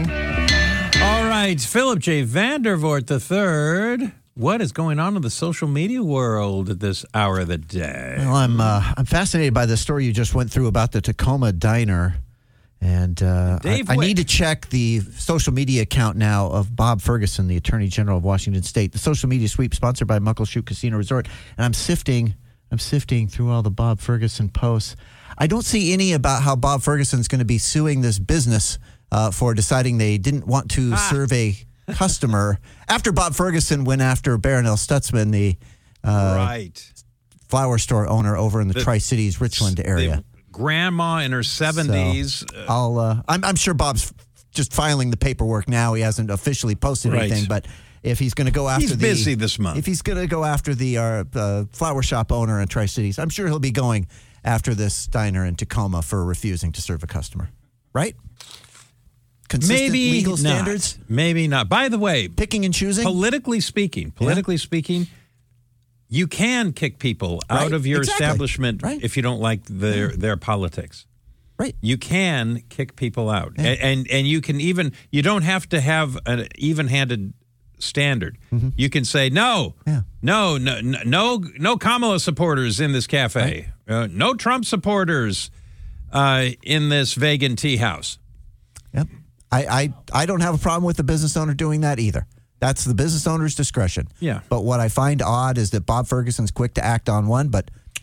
right. Philip J. Vandervoort the third. What is going on in the social media world at this hour of the day? Well, I'm uh, I'm fascinated by the story you just went through about the Tacoma Diner. And uh, I, I need to check the social media account now of Bob Ferguson, the Attorney General of Washington State. The social media sweep sponsored by Muckleshoot Casino Resort. And I'm sifting, I'm sifting through all the Bob Ferguson posts. I don't see any about how Bob Ferguson's going to be suing this business uh, for deciding they didn't want to ah. serve a customer after Bob Ferguson went after Barronelle Stutzman, the uh, right. flower store owner over in the, the Tri-Cities, Richland area. The, grandma in her seventies. So I'll. Uh, I'm, I'm sure Bob's just filing the paperwork now. He hasn't officially posted right. anything, but if he's going to go after he's the busy this month. If he's going to go after the uh, uh, flower shop owner in Tri-Cities, I'm sure he'll be going after this diner in Tacoma for refusing to serve a customer. Right? Consistent Maybe legal not. standards. Maybe not. By the way, picking and choosing. Politically speaking, politically yeah. speaking. You can kick people out right. of your exactly. establishment right. if you don't like their yeah. their politics. Right. You can kick people out. Yeah. And, and and you can even, you don't have to have an even-handed standard. Mm-hmm. You can say, no, yeah. no, no, no, no Kamala supporters in this cafe. Right. Uh, no Trump supporters uh, in this vegan tea house. Yep. I, I, I don't have a problem with the business owner doing that either. That's the business owner's discretion. Yeah. But what I find odd is that Bob Ferguson's quick to act on one, but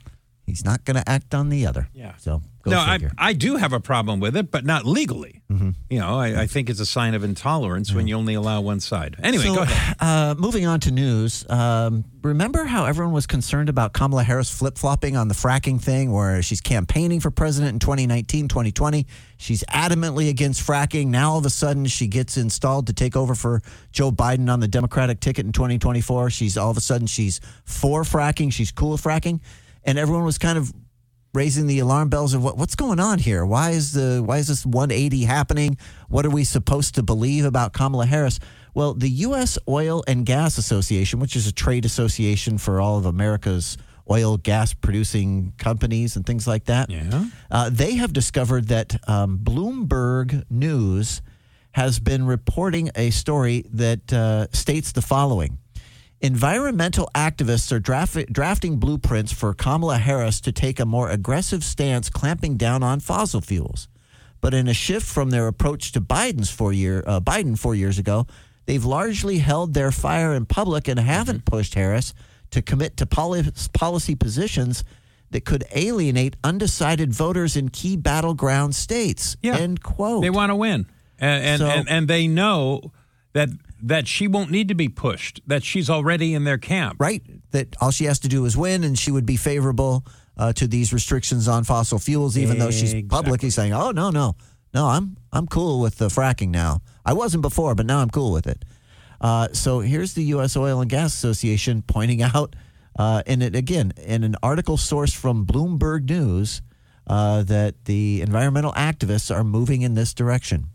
he's not going to act on the other. Yeah. So go no, I, figure. I do have a problem with it, but not legally. Mm-hmm. You know, I, I think it's a sign of intolerance Mm-hmm. when you only allow one side. Anyway, So, go ahead. Uh, moving on to news. Um, remember how everyone was concerned about Kamala Harris flip-flopping on the fracking thing, where she's campaigning for president in twenty nineteen, twenty twenty. She's adamantly against fracking. Now, all of a sudden, she gets installed to take over for Joe Biden on the Democratic ticket in twenty twenty-four. She's all of a sudden, she's for fracking. She's cool with fracking. And everyone was kind of raising the alarm bells of what, what's going on here? Why is the why is this one eighty happening? What are we supposed to believe about Kamala Harris? Well, the U S Oil and Gas Association, which is a trade association for all of America's oil, gas producing companies and things like that, yeah. uh, they have discovered that um, Bloomberg News has been reporting a story that uh, states the following. Environmental activists are draft- drafting blueprints for Kamala Harris to take a more aggressive stance clamping down on fossil fuels. But in a shift from their approach to Biden's four year, uh, Biden four years ago, they've largely held their fire in public and haven't pushed Harris to commit to poli- policy positions that could alienate undecided voters in key battleground states. Yeah. End quote. They want to win. And, and, So- and, and they know that that she won't need to be pushed, that she's already in their camp. Right. That all she has to do is win, and she would be favorable uh, to these restrictions on fossil fuels, even though she's publicly saying, oh, no, no, no, I'm I'm cool with the fracking now. I wasn't before, but now I'm cool with it. Uh, so here's the U S Oil and Gas Association pointing out, uh, in it again, in an article sourced from Bloomberg News, uh, that the environmental activists are moving in this direction.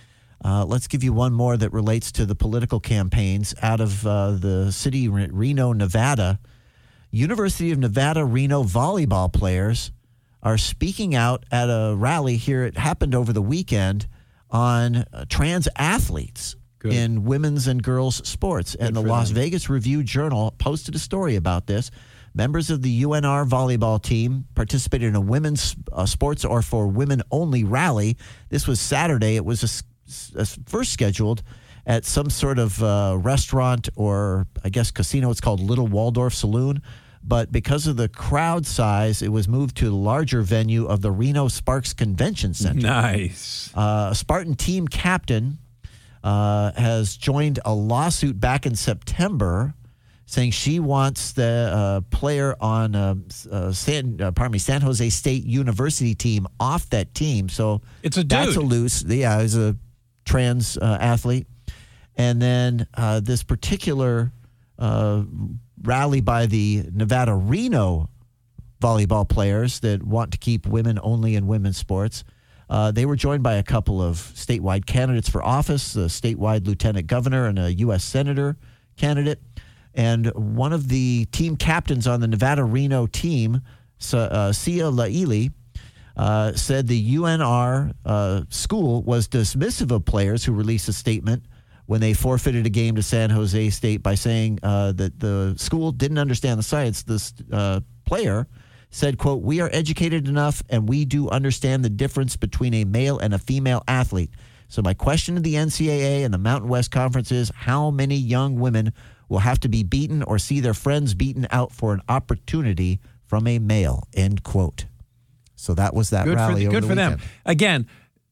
Uh, let's give you one more that relates to the political campaigns out of uh, the city of Reno, Nevada. University of Nevada Reno volleyball players are speaking out at a rally here. It happened over the weekend on uh, trans athletes Good. in women's and girls sports. And the for Las them. Vegas Review-Journal posted a story about this. Members of the U N R volleyball team participated in a women's uh, sports or for women only rally. This was Saturday. It was a first scheduled at some sort of uh, restaurant or I guess casino. It's called Little Waldorf Saloon. But because of the crowd size, it was moved to the larger venue of the Reno Sparks Convention Center. Nice. Uh, a Spartan team captain uh, has joined a lawsuit back in September saying she wants the uh, player on uh, uh, San, uh, pardon me, San Jose State University team off that team. So It's a dude. that's a loose. Yeah, he's a trans uh, athlete. And then uh, this particular uh, rally by the Nevada Reno volleyball players that want to keep women only in women's sports. Uh, they were joined by a couple of statewide candidates for office, a statewide lieutenant governor and a U S senator candidate. And one of the team captains on the Nevada Reno team, uh, Sia Laili, uh, said the U N R uh, school was dismissive of players who released a statement when they forfeited a game to San Jose State by saying uh, that the school didn't understand the science. This uh, player said, quote, "We are educated enough and we do understand the difference between a male and a female athlete. So my question to the N C double A and the Mountain West Conference is how many young women will have to be beaten or see their friends beaten out for an opportunity from a male," end quote. So that was that Good rally for, over good the for them. weekend. Again,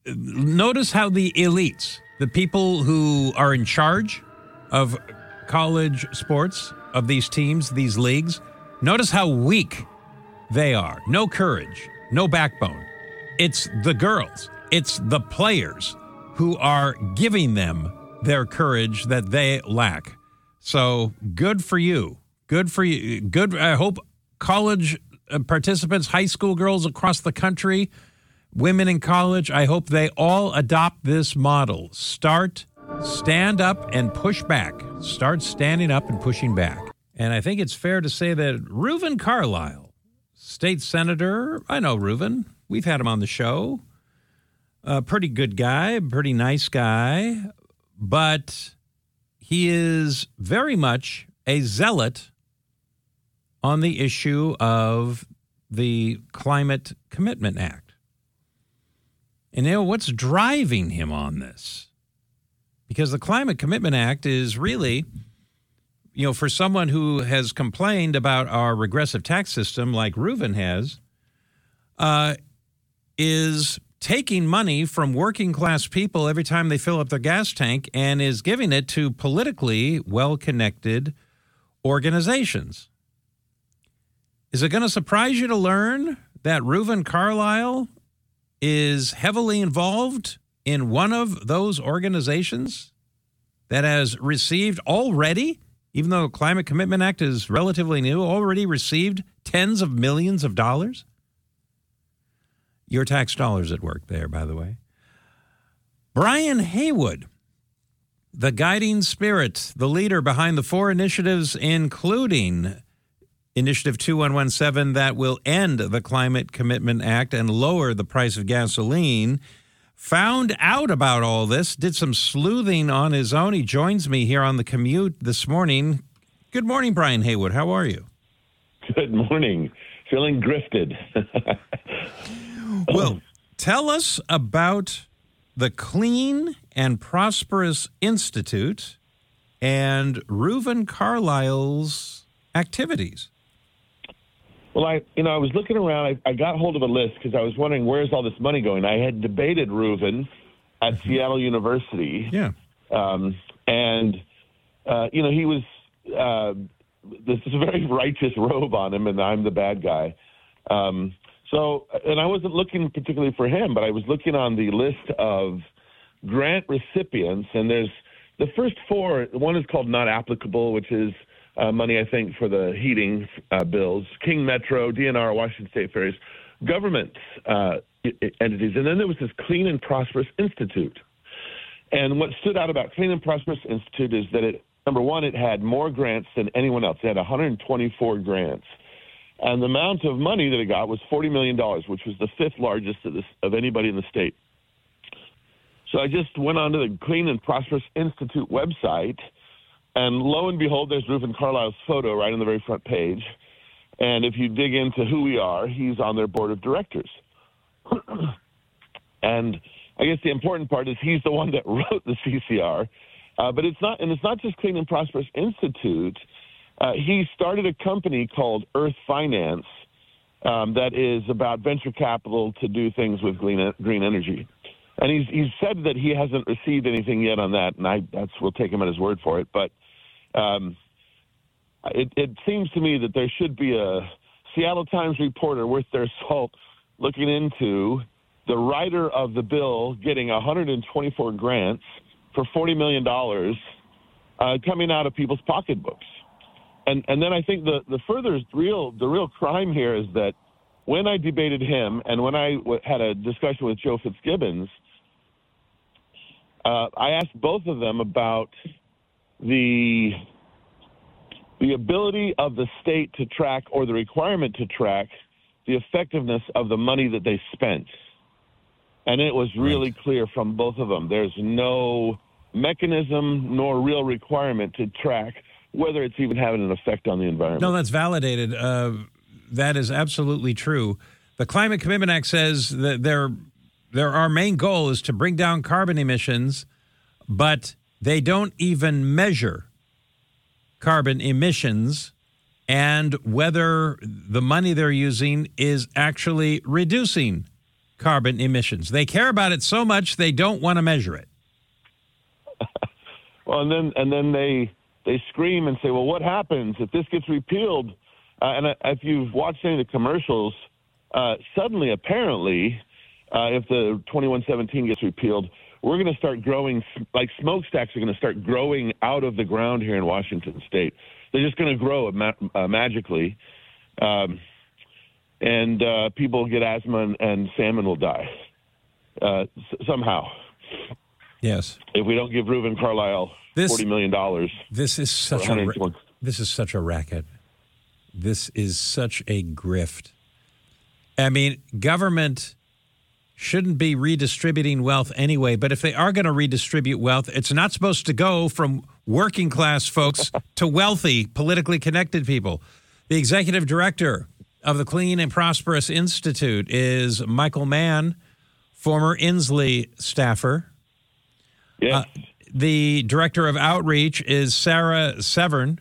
notice how the elites, the people who are in charge of college sports, of these teams, these leagues, notice how weak they are. No courage, no backbone. It's the girls, it's the players who are giving them their courage that they lack. So good for you. Good for you. Good. I hope college participants, high school girls across the country, women in college, I hope they all adopt this model. Start, stand up, and push back. Start standing up and pushing back. And I think it's fair to say that Reuven Carlisle, state senator, I know Reuven. We've had him on the show. A pretty good guy, pretty nice guy, but he is very much a zealot on the issue of the Climate Commitment Act. And you know, what's driving him on this? Because the Climate Commitment Act is really you know, for someone who has complained about our regressive tax system like Reuven has, uh, is taking money from working class people every time they fill up their gas tank and is giving it to politically well-connected organizations. Is it going to surprise you to learn that Reuven Carlyle is heavily involved in one of those organizations that has received already, even though the Climate Commitment Act is relatively new, already received tens of millions of dollars? Your tax dollars at work there, by the way. Brian Haywood, the guiding spirit, the leader behind the four initiatives, including Initiative two one one seven, that will end the Climate Commitment Act and lower the price of gasoline, found out about all this, did some sleuthing on his own. He joins me here on The Commute this morning. Good morning, Brian Haywood. How are you? Good morning. Feeling grifted. Well, tell us about the Clean and Prosperous Institute and Reuven Carlyle's activities. Well, I, you know, I was looking around. I, I got hold of a list because I was wondering, where's all this money going? I had debated Reuven at mm-hmm. Seattle University. Yeah. Um, and, uh, you know, he was, uh, this is a very righteous robe on him, and I'm the bad guy. Um, so, and I wasn't looking particularly for him, but I was looking on the list of grant recipients, and there's the first four. One is called not applicable, which is uh, money, I think, for the heating uh, bills. King Metro, D N R, Washington State Ferries, government uh, entities. And then there was this Clean and Prosperous Institute. And what stood out about Clean and Prosperous Institute is that it, number one, it had more grants than anyone else. It had one hundred twenty-four grants. And the amount of money that it got was forty million dollars, which was the fifth largest of, this, of anybody in the state. So I just went onto the Clean and Prosperous Institute website, and lo and behold, there's Reuven Carlyle's photo right on the very front page. And if you dig into who we are, he's on their board of directors. And I guess the important part is he's the one that wrote the C C R. Uh, but it's not, and it's not just Clean and Prosperous Institute. Uh, he started a company called Earth Finance um, that is about venture capital to do things with green, green energy. And he's he's said that he hasn't received anything yet on that, and I that's we'll take him at his word for it. But um, it, it seems to me that there should be a Seattle Times reporter worth their salt looking into the writer of the bill getting one hundred twenty-four grants for forty million dollars uh, coming out of people's pocketbooks. And and then I think the, the further real the real crime here is that when I debated him and when I w- had a discussion with Joe Fitzgibbons, uh, I asked both of them about the the ability of the state to track, or the requirement to track, the effectiveness of the money that they spent. And it was really right. clear from both of them. There's no mechanism nor real requirement to track whether it's even having an effect on the environment. No, that's validated. Uh, that is absolutely true. The Climate Commitment Act says that their, their, our main goal is to bring down carbon emissions, but they don't even measure carbon emissions and whether the money they're using is actually reducing carbon emissions. They care about it so much they don't want to measure it. Well, and then and then they they scream and say, well, what happens if this gets repealed? Uh, and uh, if you've watched any of the commercials, uh, suddenly, apparently, uh, if the twenty-one seventeen gets repealed, we're going to start growing, like smokestacks are going to start growing out of the ground here in Washington State. They're just going to grow ma- uh, magically. Um, and uh, people get asthma and, and salmon will die uh, s- somehow. Yes. If we don't give Reuven Carlyle this, forty million dollars. This is such a ra- this is such a racket. This is such a grift. I mean, government shouldn't be redistributing wealth anyway, but if they are going to redistribute wealth, it's not supposed to go from working class folks to wealthy, politically connected people. The executive director of the Clean and Prosperous Institute is Michael Mann, former Inslee staffer. Yes. Uh, the director of outreach is Sarah Severn,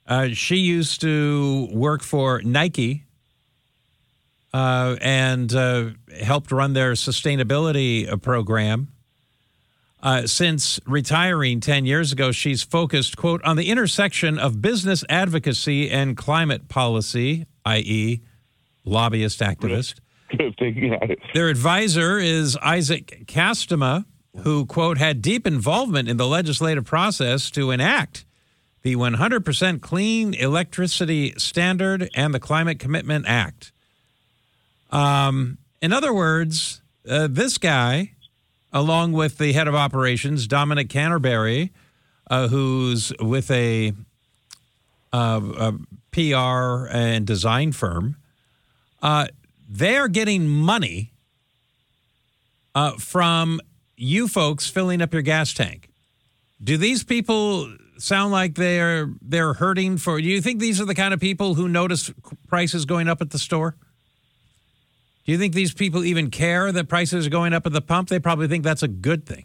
Uh, she used to work for Nike uh, and uh, helped run their sustainability uh, program. Uh, since retiring ten years ago, she's focused, quote, on the intersection of business advocacy and climate policy, that is lobbyist activist. Their advisor is Isaac Kastema, who, quote, had deep involvement in the legislative process to enact the one hundred percent Clean Electricity Standard and the Climate Commitment Act. Um, in other words, uh, this guy, along with the head of operations, Dominic Canterbury, uh, who's with a, uh, a P R and design firm, uh, they're getting money uh, from you folks filling up your gas tank. Do these people sound like they're they're hurting for? Do you think these are the kind of people who notice prices going up at the store? Do you think these people even care that prices are going up at the pump? They probably think that's a good thing.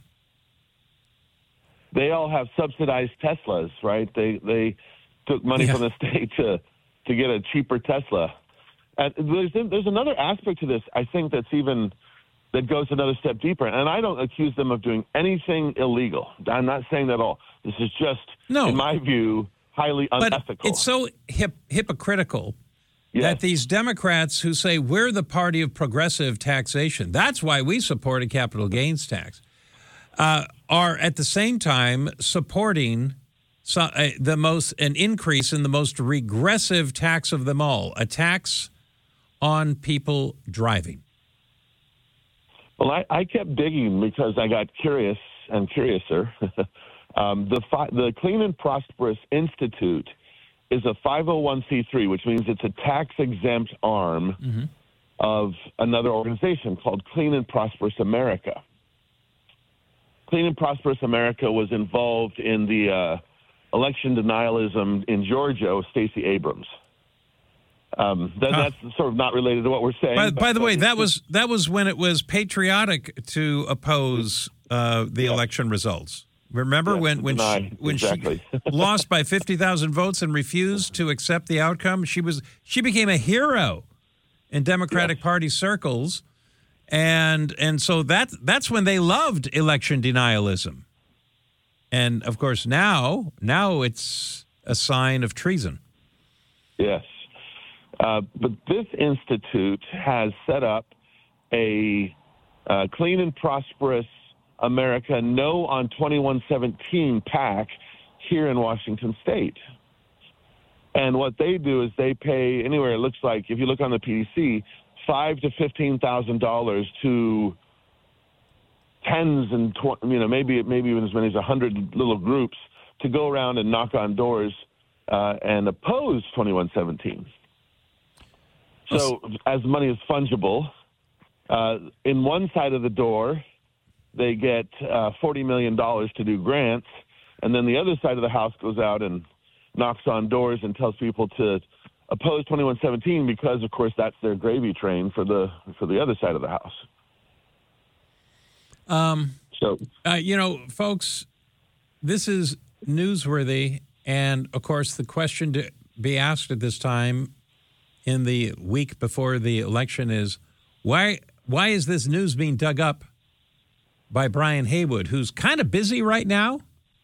They all have subsidized Teslas, right? They they took money Yeah. from the state to to get a cheaper Tesla. And there's there's another aspect to this, I think, that's even that goes another step deeper. And I don't accuse them of doing anything illegal. I'm not saying that at all. This is just, No. in my view, highly But unethical. it's so hip, hypocritical Yes. that these Democrats who say we're the party of progressive taxation, that's why we support a capital gains tax, uh, are at the same time supporting so, uh, the most an increase in the most regressive tax of them all, a tax on people driving. Well, I, I kept digging because I got curious and curiouser. um, the fi- the Clean and Prosperous Institute is a five oh one c three, which means it's a tax-exempt arm Mm-hmm. of another organization called Clean and Prosperous America. Clean and Prosperous America was involved in the uh, election denialism in Georgia with Stacey Abrams. Um, that, Huh. That's sort of not related to what we're saying. By, but- by the but way, it's that just- was that was when it was patriotic to oppose uh, the election results. Remember Yes, when when deny, she when exactly. she lost by fifty thousand votes and refused to accept the outcome? She was she became a hero in Democratic Party circles, and and so that that's when they loved election denialism. And of course now now it's a sign of treason. Yes. Uh, but this institute has set up a uh, Clean and Prosperous America No on twenty-one seventeen PAC here in Washington State. And what they do is they pay anywhere, it looks like, if you look on the P D C, five to fifteen thousand dollars to tens and tw- you know maybe maybe even as many as a hundred little groups to go around and knock on doors uh, and oppose twenty-one seventeen. So as money is fungible, uh, in one side of the door, they get uh, forty million dollars to do grants, and then the other side of the house goes out and knocks on doors and tells people to oppose twenty-one seventeen because, of course, that's their gravy train for the for the other side of the house. Um, so, uh, you know, folks, this is newsworthy, and of course, the question to be asked at this time in the week before the election is why why is this news being dug up by Brian Haywood, who's kind of busy right now?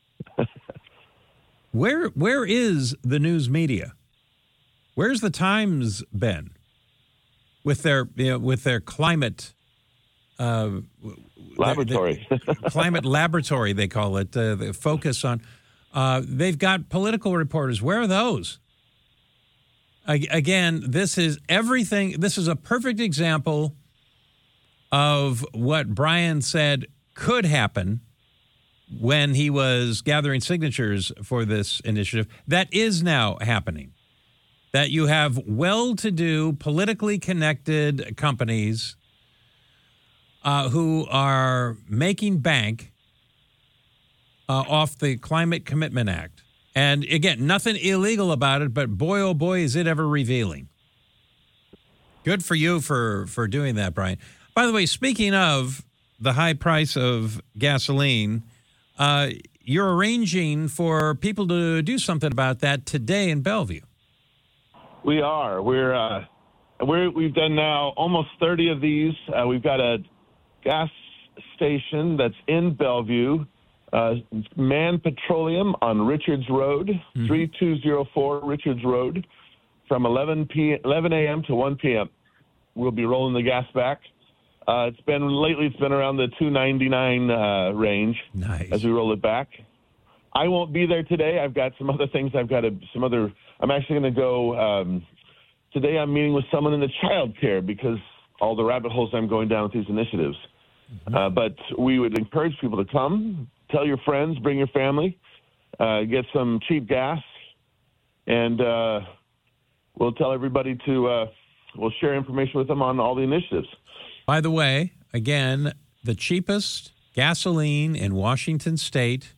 where where is the news media? Where's the Times been with their you know, with their climate uh, laboratory their, their climate laboratory they call it? Uh, the focus on uh, they've got political reporters. Where are those? Again, this is everything. This is a perfect example of what Brian said could happen when he was gathering signatures for this initiative. That is now happening. That you have well-to-do, politically connected companies uh, who are making bank uh, off the Climate Commitment Act. And again, nothing illegal about it, but boy, oh boy, is it ever revealing. Good for you for, for doing that, Brian. By the way, speaking of the high price of gasoline, uh, you're arranging for people to do something about that today in Bellevue. We are. We're, uh, we're we've done now almost thirty of these. Uh, we've got a gas station that's in Bellevue, uh, Man Petroleum on Richards Road, mm-hmm. three two zero four Richards Road, from eleven a.m. to one p.m. We'll be rolling the gas back. Uh, it's been lately. It's been around the two ninety-nine uh, range nice. as we roll it back. I won't be there today. I've got some other things. I've got a, some other. I'm actually going to go um, today. I'm meeting with someone in the child care because all the rabbit holes I'm going down with these initiatives. Mm-hmm. Uh, but we would encourage people to come, tell your friends, bring your family, uh, get some cheap gas, and uh, we'll tell everybody to. Uh, we'll share information with them on all the initiatives. By the way, again, the cheapest gasoline in Washington State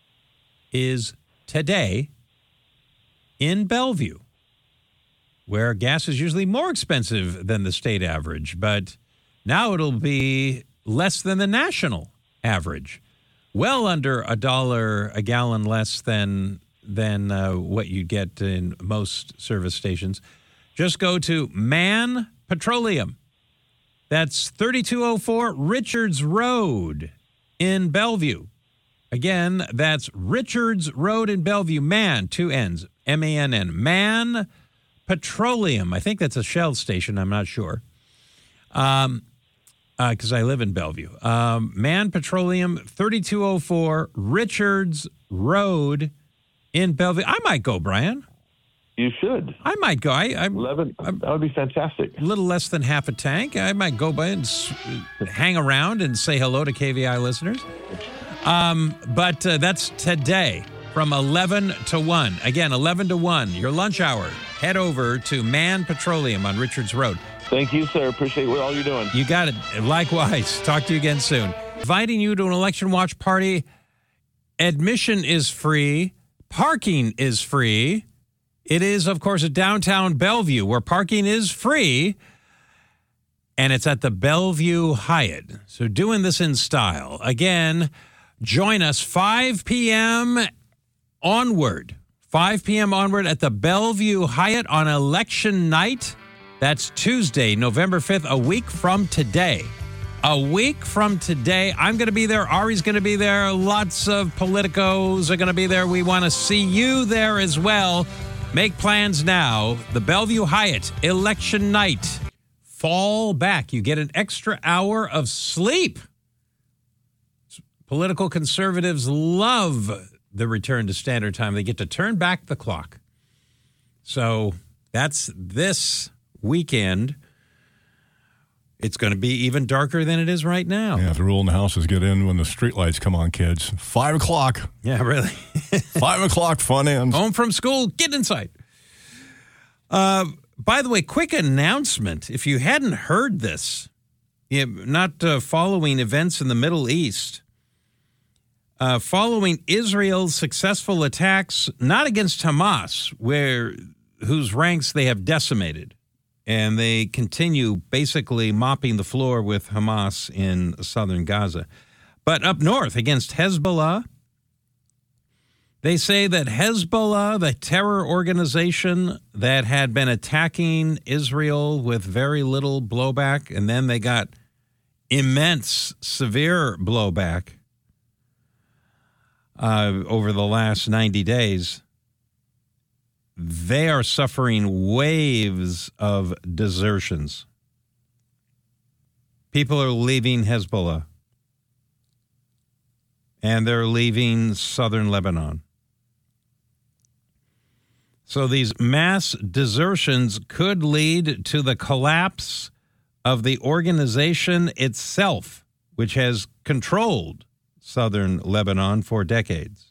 is today in Bellevue, where gas is usually more expensive than the state average, but now it'll be less than the national average, well under a dollar a gallon less than than uh, what you get in most service stations. Just go to Man Petroleum. That's thirty-two oh four Richards Road in Bellevue. Again, that's Richards Road in Bellevue. Man, two N's, M A N N. Man Petroleum. I think that's a Shell station. I'm not sure. Um, because uh, I live in Bellevue. Um, Man Petroleum, thirty-two oh four Richards Road in Bellevue. I might go, Brian. You should. I might go. I, I'm, eleven, that would be fantastic. A little less than half a tank. I might go by and s- hang around and say hello to K V I listeners. Um, but uh, that's today from eleven to one. Again, eleven to one, your lunch hour. Head over to Man Petroleum on Richards Road. Thank you, sir. Appreciate what all you're doing. You got it. Likewise. Talk to you again soon. Inviting you to an election watch party. Admission is free. Parking is free. It is, of course, at downtown Bellevue, where parking is free, and it's at the Bellevue Hyatt. So doing this in style. Again, join us five p.m. onward. five p.m. onward at the Bellevue Hyatt on election night. That's Tuesday, November fifth, a week from today. A week from today. I'm going to be there. Ari's going to be there. Lots of politicos are going to be there. We want to see you there as well. Make plans now. The Bellevue Hyatt, election night. Fall back. You get an extra hour of sleep. Political conservatives love the return to standard time. They get to turn back the clock. So that's this weekend. It's going to be even darker than it is right now. Yeah, the rule in the house is get in when the streetlights come on, kids. Five o'clock. Yeah, really. Five o'clock, fun ends. Home from school, get inside. Uh, by the way, quick announcement. If you hadn't heard this, you know, not uh, following events in the Middle East, uh, following Israel's successful attacks, not against Hamas, where whose ranks they have decimated, and they continue basically mopping the floor with Hamas in southern Gaza. But up north against Hezbollah, they say that Hezbollah, the terror organization that had been attacking Israel with very little blowback, and then they got immense, severe blowback uh, over the last ninety days, they are suffering waves of desertions. People are leaving Hezbollah, and they're leaving southern Lebanon. So these mass desertions could lead to the collapse of the organization itself, which has controlled southern Lebanon for decades.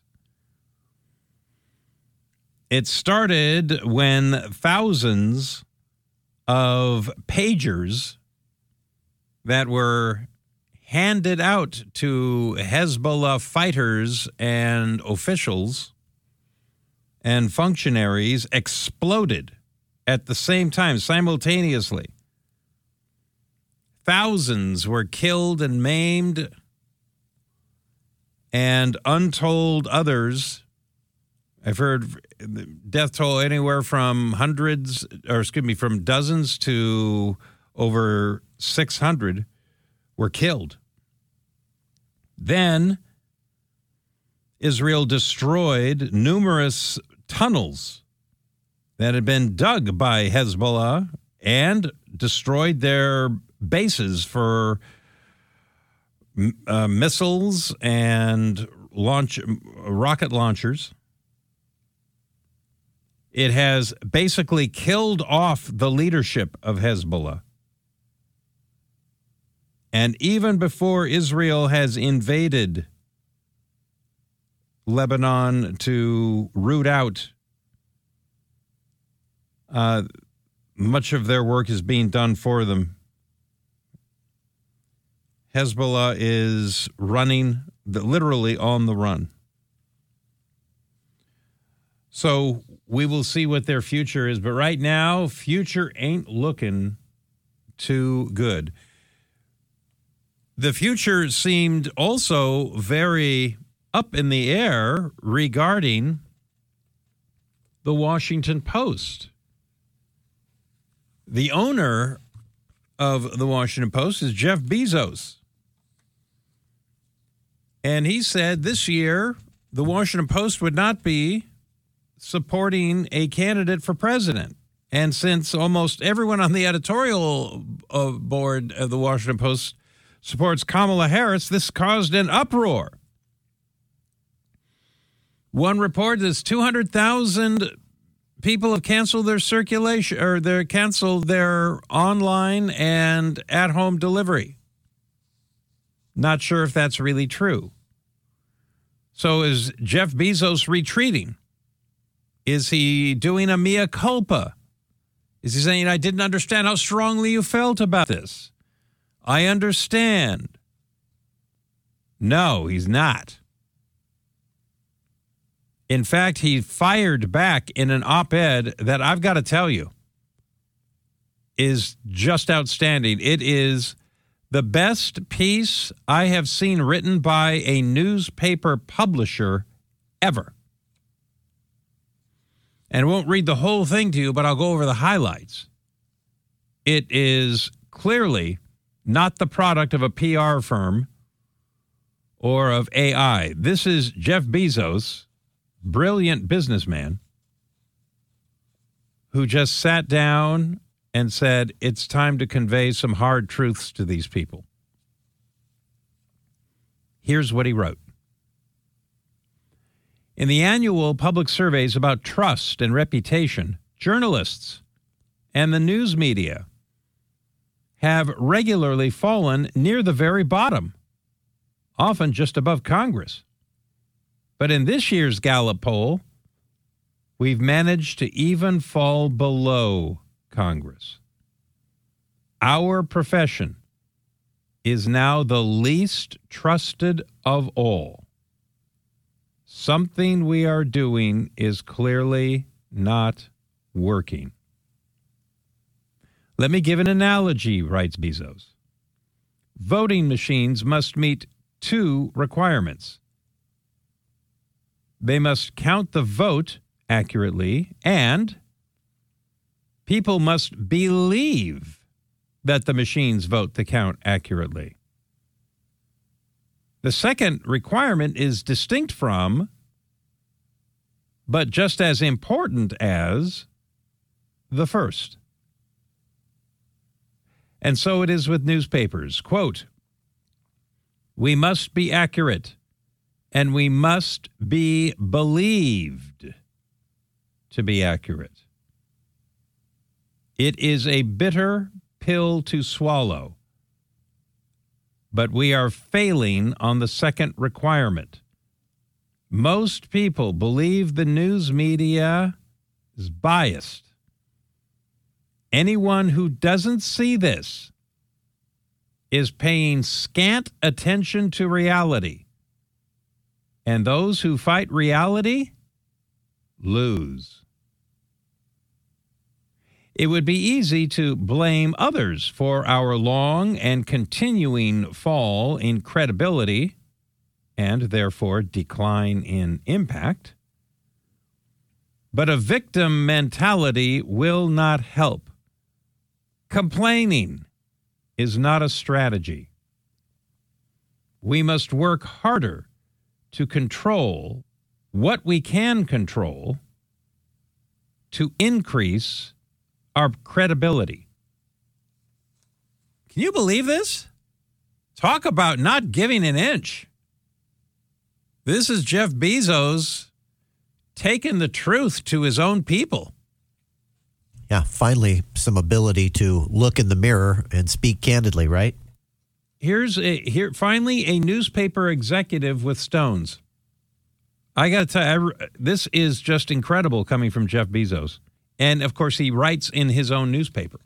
It started when thousands of pagers that were handed out to Hezbollah fighters and officials and functionaries exploded at the same time, simultaneously. Thousands were killed and maimed and untold others. I've heard death toll anywhere from hundreds, or excuse me, from dozens to over six hundred were killed. Then Israel destroyed numerous tunnels that had been dug by Hezbollah and destroyed their bases for uh, missiles and launch rocket launchers. It has basically killed off the leadership of Hezbollah. And even before Israel has invaded Lebanon to root out, uh, much of their work is being done for them. Hezbollah is running, the, literally on the run. So we will see what their future is. But right now, future ain't looking too good. The future seemed also very up in the air regarding the Washington Post. The owner of the Washington Post is Jeff Bezos. And he said this year the Washington Post would not be supporting a candidate for president. And since almost everyone on the editorial board of the Washington Post supports Kamala Harris, this caused an uproar. One report is two hundred thousand people have canceled their circulation, or they're canceled their online and at-home delivery. Not sure if that's really true. So is Jeff Bezos retreating? Is he doing a mea culpa? Is he saying, I didn't understand how strongly you felt about this? I understand. No, he's not. In fact, he fired back in an op-ed that I've got to tell you is just outstanding. It is the best piece I have seen written by a newspaper publisher ever. And I won't read the whole thing to you, but I'll go over the highlights. It is clearly not the product of a P R firm or of A I. This is Jeff Bezos, brilliant businessman, who just sat down and said, it's time to convey some hard truths to these people. Here's what he wrote. In the annual public surveys about trust and reputation, journalists and the news media have regularly fallen near the very bottom, often just above Congress. But in this year's Gallup poll, we've managed to even fall below Congress. Our profession is now the least trusted of all. Something we are doing is clearly not working. Let me give an analogy, writes Bezos. Voting machines must meet two requirements. They must count the vote accurately, and people must believe that the machines vote the count accurately. The second requirement is distinct from, but just as important as, the first. And so it is with newspapers. Quote, we must be accurate, and we must be believed to be accurate. It is a bitter pill to swallow, but we are failing on the second requirement. Most people believe the news media is biased. Anyone who doesn't see this is paying scant attention to reality. And those who fight reality lose. It would be easy to blame others for our long and continuing fall in credibility and therefore decline in impact. But a victim mentality will not help. Complaining is not a strategy. We must work harder to control what we can control to increase our credibility. Can you believe this? Talk about not giving an inch. This is Jeff Bezos taking the truth to his own people. Yeah, finally some ability to look in the mirror and speak candidly, right? Here's a, here finally a newspaper executive with stones. I got to tell you, this is just incredible coming from Jeff Bezos. And, of course, he writes in his own newspaper.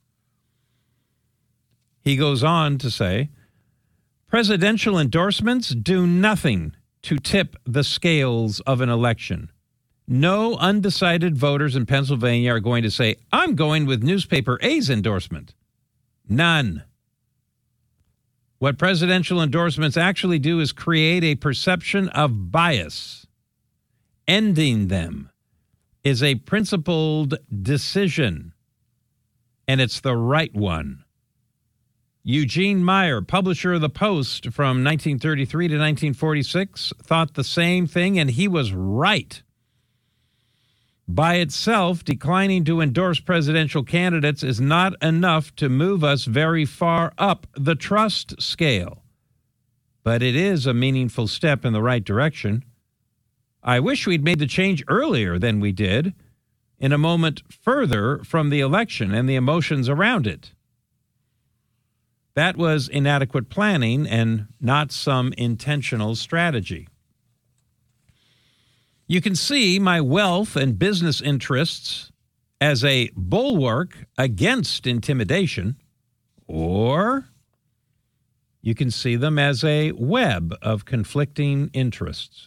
He goes on to say, presidential endorsements do nothing to tip the scales of an election. No undecided voters in Pennsylvania are going to say, I'm going with newspaper A's endorsement. None. What presidential endorsements actually do is create a perception of bias. Ending them is a principled decision, and it's the right one. Eugene Meyer, publisher of the Post from nineteen thirty-three to nineteen forty-six, thought the same thing, and he was right. By itself, declining to endorse presidential candidates is not enough to move us very far up the trust scale, but it is a meaningful step in the right direction. I wish we'd made the change earlier than we did, in a moment further from the election and the emotions around it. That was inadequate planning and not some intentional strategy. You can see my wealth and business interests as a bulwark against intimidation, or you can see them as a web of conflicting interests.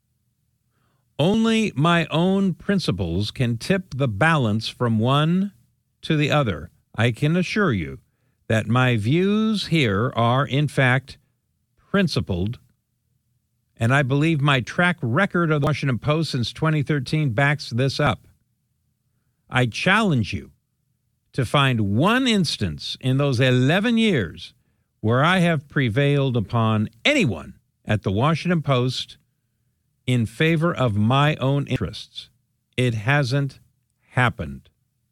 Only my own principles can tip the balance from one to the other. I can assure you that my views here are, in fact, principled, and I believe my track record of the Washington Post since twenty thirteen backs this up. I challenge you to find one instance in those eleven years where I have prevailed upon anyone at the Washington Post in favor of my own interests. It hasn't happened.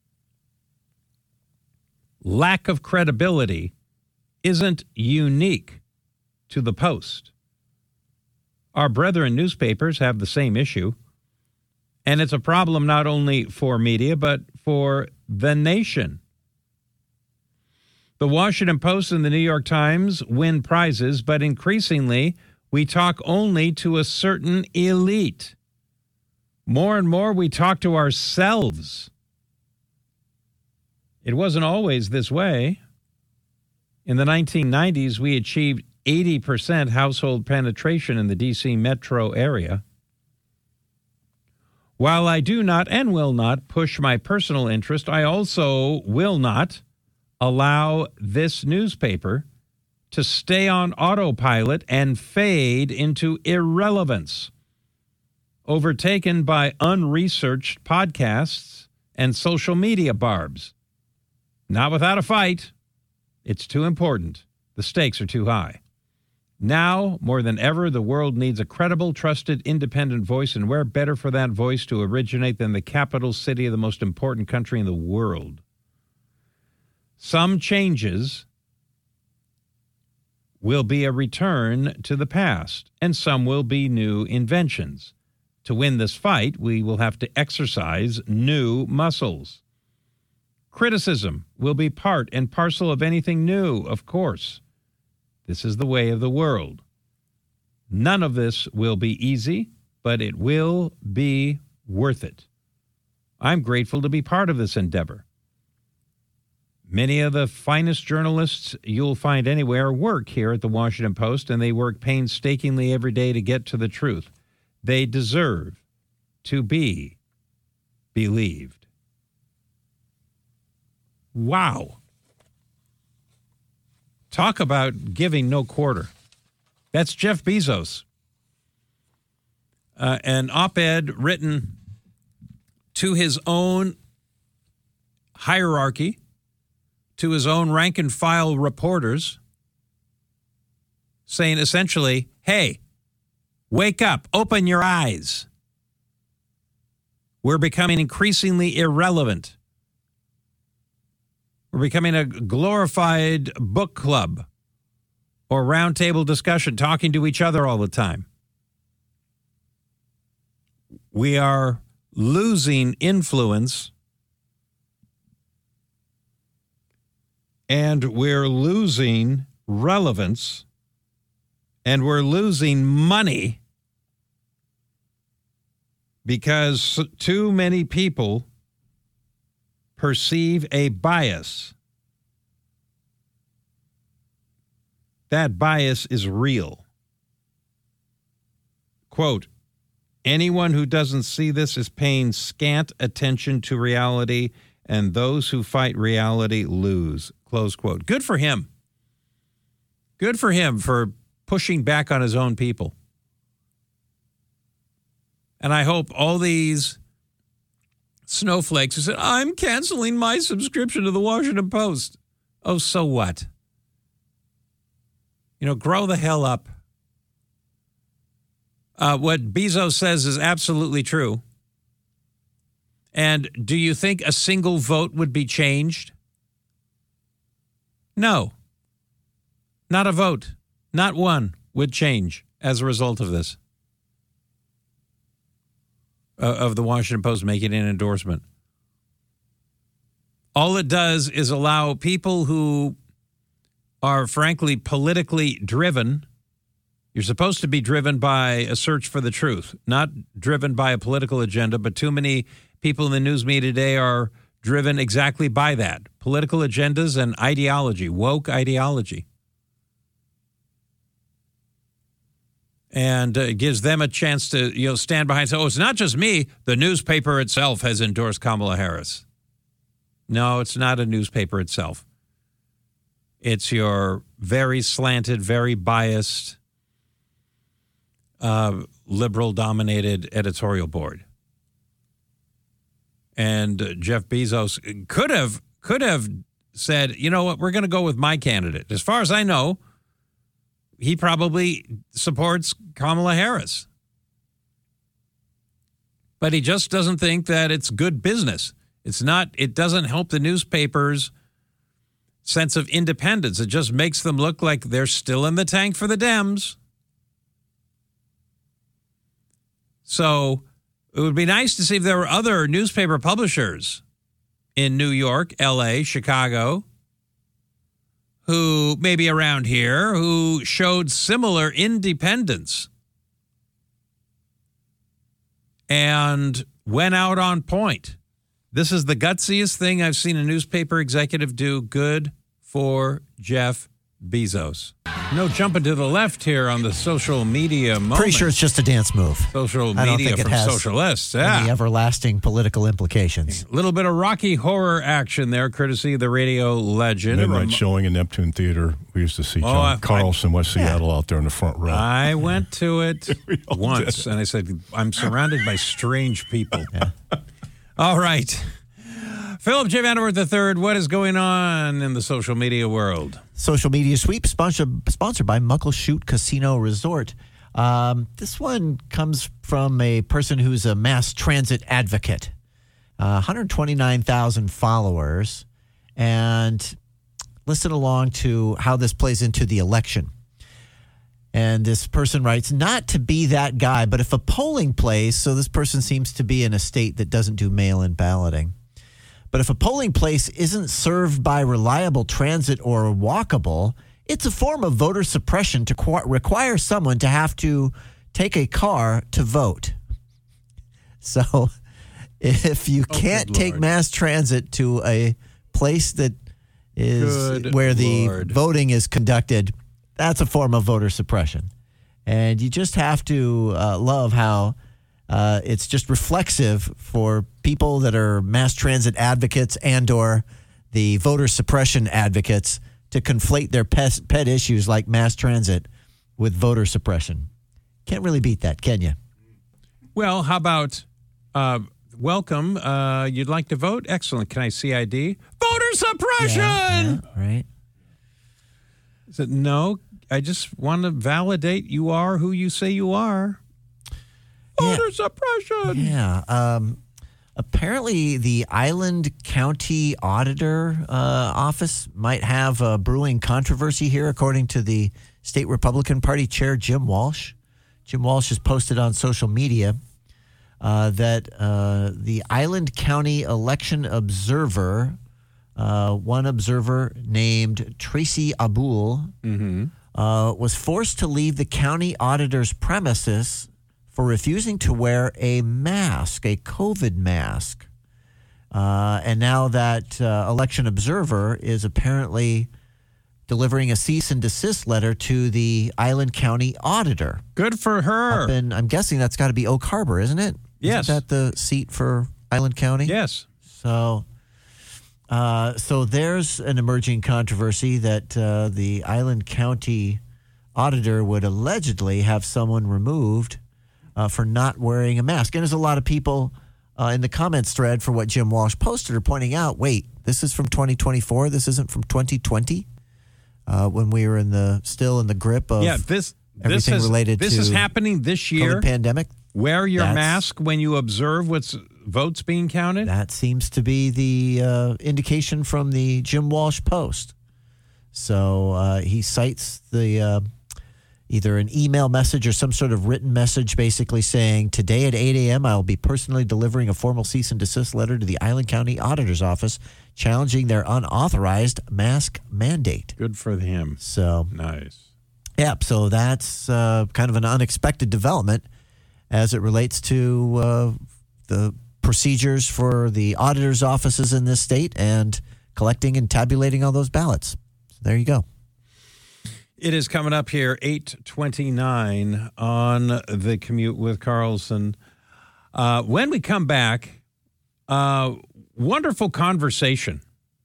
Lack of credibility isn't unique to the Post. Our brethren newspapers have the same issue, and it's a problem not only for media, but for the nation. The Washington Post and the New York Times win prizes, but increasingly, we talk only to a certain elite. More and more, we talk to ourselves. It wasn't always this way. In the nineteen nineties, we achieved eighty percent household penetration in the D C metro area. While I do not and will not push my personal interest, I also will not allow this newspaper to stay on autopilot and fade into irrelevance, overtaken by unresearched podcasts and social media barbs. Not without a fight. It's too important. The stakes are too high. Now, more than ever, the world needs a credible, trusted, independent voice, and where better for that voice to originate than the capital city of the most important country in the world? Some changes will be a return to the past, and some will be new inventions. To win this fight, we will have to exercise new muscles. Criticism will be part and parcel of anything new, of course. This is the way of the world. None of this will be easy, but it will be worth it. I'm grateful to be part of this endeavor. Many of the finest journalists you'll find anywhere work here at the Washington Post, and they work painstakingly every day to get to the truth. They deserve to be believed. Wow. Talk about giving no quarter. That's Jeff Bezos. uh, an op-ed written to his own hierarchy, to his own rank-and-file reporters, saying essentially, hey, wake up, open your eyes. We're becoming increasingly irrelevant. We're becoming a glorified book club or roundtable discussion, talking to each other all the time. We are losing influence, and we're losing relevance, and we're losing money because too many people perceive a bias. That bias is real. Quote, anyone who doesn't see this is paying scant attention to reality, and those who fight reality lose. Close quote. Good for him. Good for him for pushing back on his own people. And I hope all these snowflakes who said, I'm canceling my subscription to the Washington Post. Oh, so what? You know, grow the hell up. Uh, what Bezos says is absolutely true. And do you think a single vote would be changed? No. Not a vote. Not one would change as a result of this. Uh, of the Washington Post making an endorsement. All it does is allow people who are frankly politically driven. You're supposed to be driven by a search for the truth, not driven by a political agenda, but too many people in the news media today are driven exactly by that. Political agendas and ideology, woke ideology. And uh, it gives them a chance to, you know, stand behind and say, oh, it's not just me. The newspaper itself has endorsed Kamala Harris. No, it's not a newspaper itself. It's your very slanted, very biased, uh, liberal-dominated editorial board. And uh, Jeff Bezos could have could have said, you know what, we're going to go with my candidate. As far as I know, he probably supports Kamala Harris. But he just doesn't think that it's good business. It's not, it doesn't help the newspaper's sense of independence. It just makes them look like they're still in the tank for the Dems. So it would be nice to see if there were other newspaper publishers in New York, L A, Chicago, who maybe around here, who showed similar independence and went out on point. This is the gutsiest thing I've seen a newspaper executive do. Good for Jeff Bezos. No jumping to the left here on the social media moment. Pretty sure it's just a dance move. Social media I don't think it from has socialists. Yeah. Any everlasting political implications. A little bit of Rocky Horror action there, courtesy of the radio legend. Midnight showing in Neptune Theater. We used to see Oh, John I- Carlson, West yeah. Seattle, out there in the front row. I went to it all once, did. and I said, I'm surrounded by strange people. All right. Philip J. Vanderwerth the third, what is going on in the social media world? Social media sweep sponsored, sponsored by Muckleshoot Casino Resort. Um, this one comes from a person who's a mass transit advocate. Uh, one hundred twenty-nine thousand followers. And listen along to how this plays into the election. And this person writes, not to be that guy, but if a polling place, so this person seems to be in a state that doesn't do mail-in balloting. But if a polling place isn't served by reliable transit or walkable, it's a form of voter suppression to qu- require someone to have to take a car to vote. So if you can't take Lord. mass transit to a place that is Good where the Lord. voting is conducted, that's a form of voter suppression. And you just have to uh, love how uh, it's just reflexive for people that are mass transit advocates and or the voter suppression advocates to conflate their pet, pet issues like mass transit with voter suppression. Can't really beat that, can you? Well, how about uh, welcome? Uh, you'd like to vote? Excellent. Can I see I D? Voter suppression! Yeah, yeah, right. Is it no? I just want to validate you are who you say you are. Voter yeah. suppression! Yeah. Um, apparently, the Island County Auditor uh, Office might have a brewing controversy here, according to the State Republican Party Chair, Jim Walsh. Jim Walsh has posted on social media uh, that uh, the Island County Election Observer, uh, one observer named Tracy Abul, mm-hmm. uh, was forced to leave the county auditor's premises for refusing to wear a mask, a COVID mask. Uh, and now that uh, election observer is apparently delivering a cease and desist letter to the Island County auditor. Good for her. And I'm guessing that's got to be Oak Harbor, isn't it? Yes. Isn't that the seat for Island County? Yes. So, uh, so there's an emerging controversy that uh, the Island County auditor would allegedly have someone removed uh, for not wearing a mask. And there's a lot of people uh, in the comments thread for what Jim Walsh posted are pointing out, wait, this is from twenty twenty-four? This isn't from twenty twenty? Uh, when we were in the still in the grip of yeah, this, everything this is, related this to is happening this year. COVID pandemic. Wear your That's, mask when you observe what's votes being counted. That seems to be the uh, indication from the Jim Walsh post. So uh, he cites the uh, either an email message or some sort of written message basically saying, today at eight a.m. I will be personally delivering a formal cease and desist letter to the Island County Auditor's Office challenging their unauthorized mask mandate. Good for him. So nice. Yeah, so that's uh, kind of an unexpected development as it relates to uh, the procedures for the auditor's offices in this state and collecting and tabulating all those ballots. So there you go. It is coming up here, eight twenty-nine on the Commute with Carlson. Uh, when we come back, uh, wonderful conversation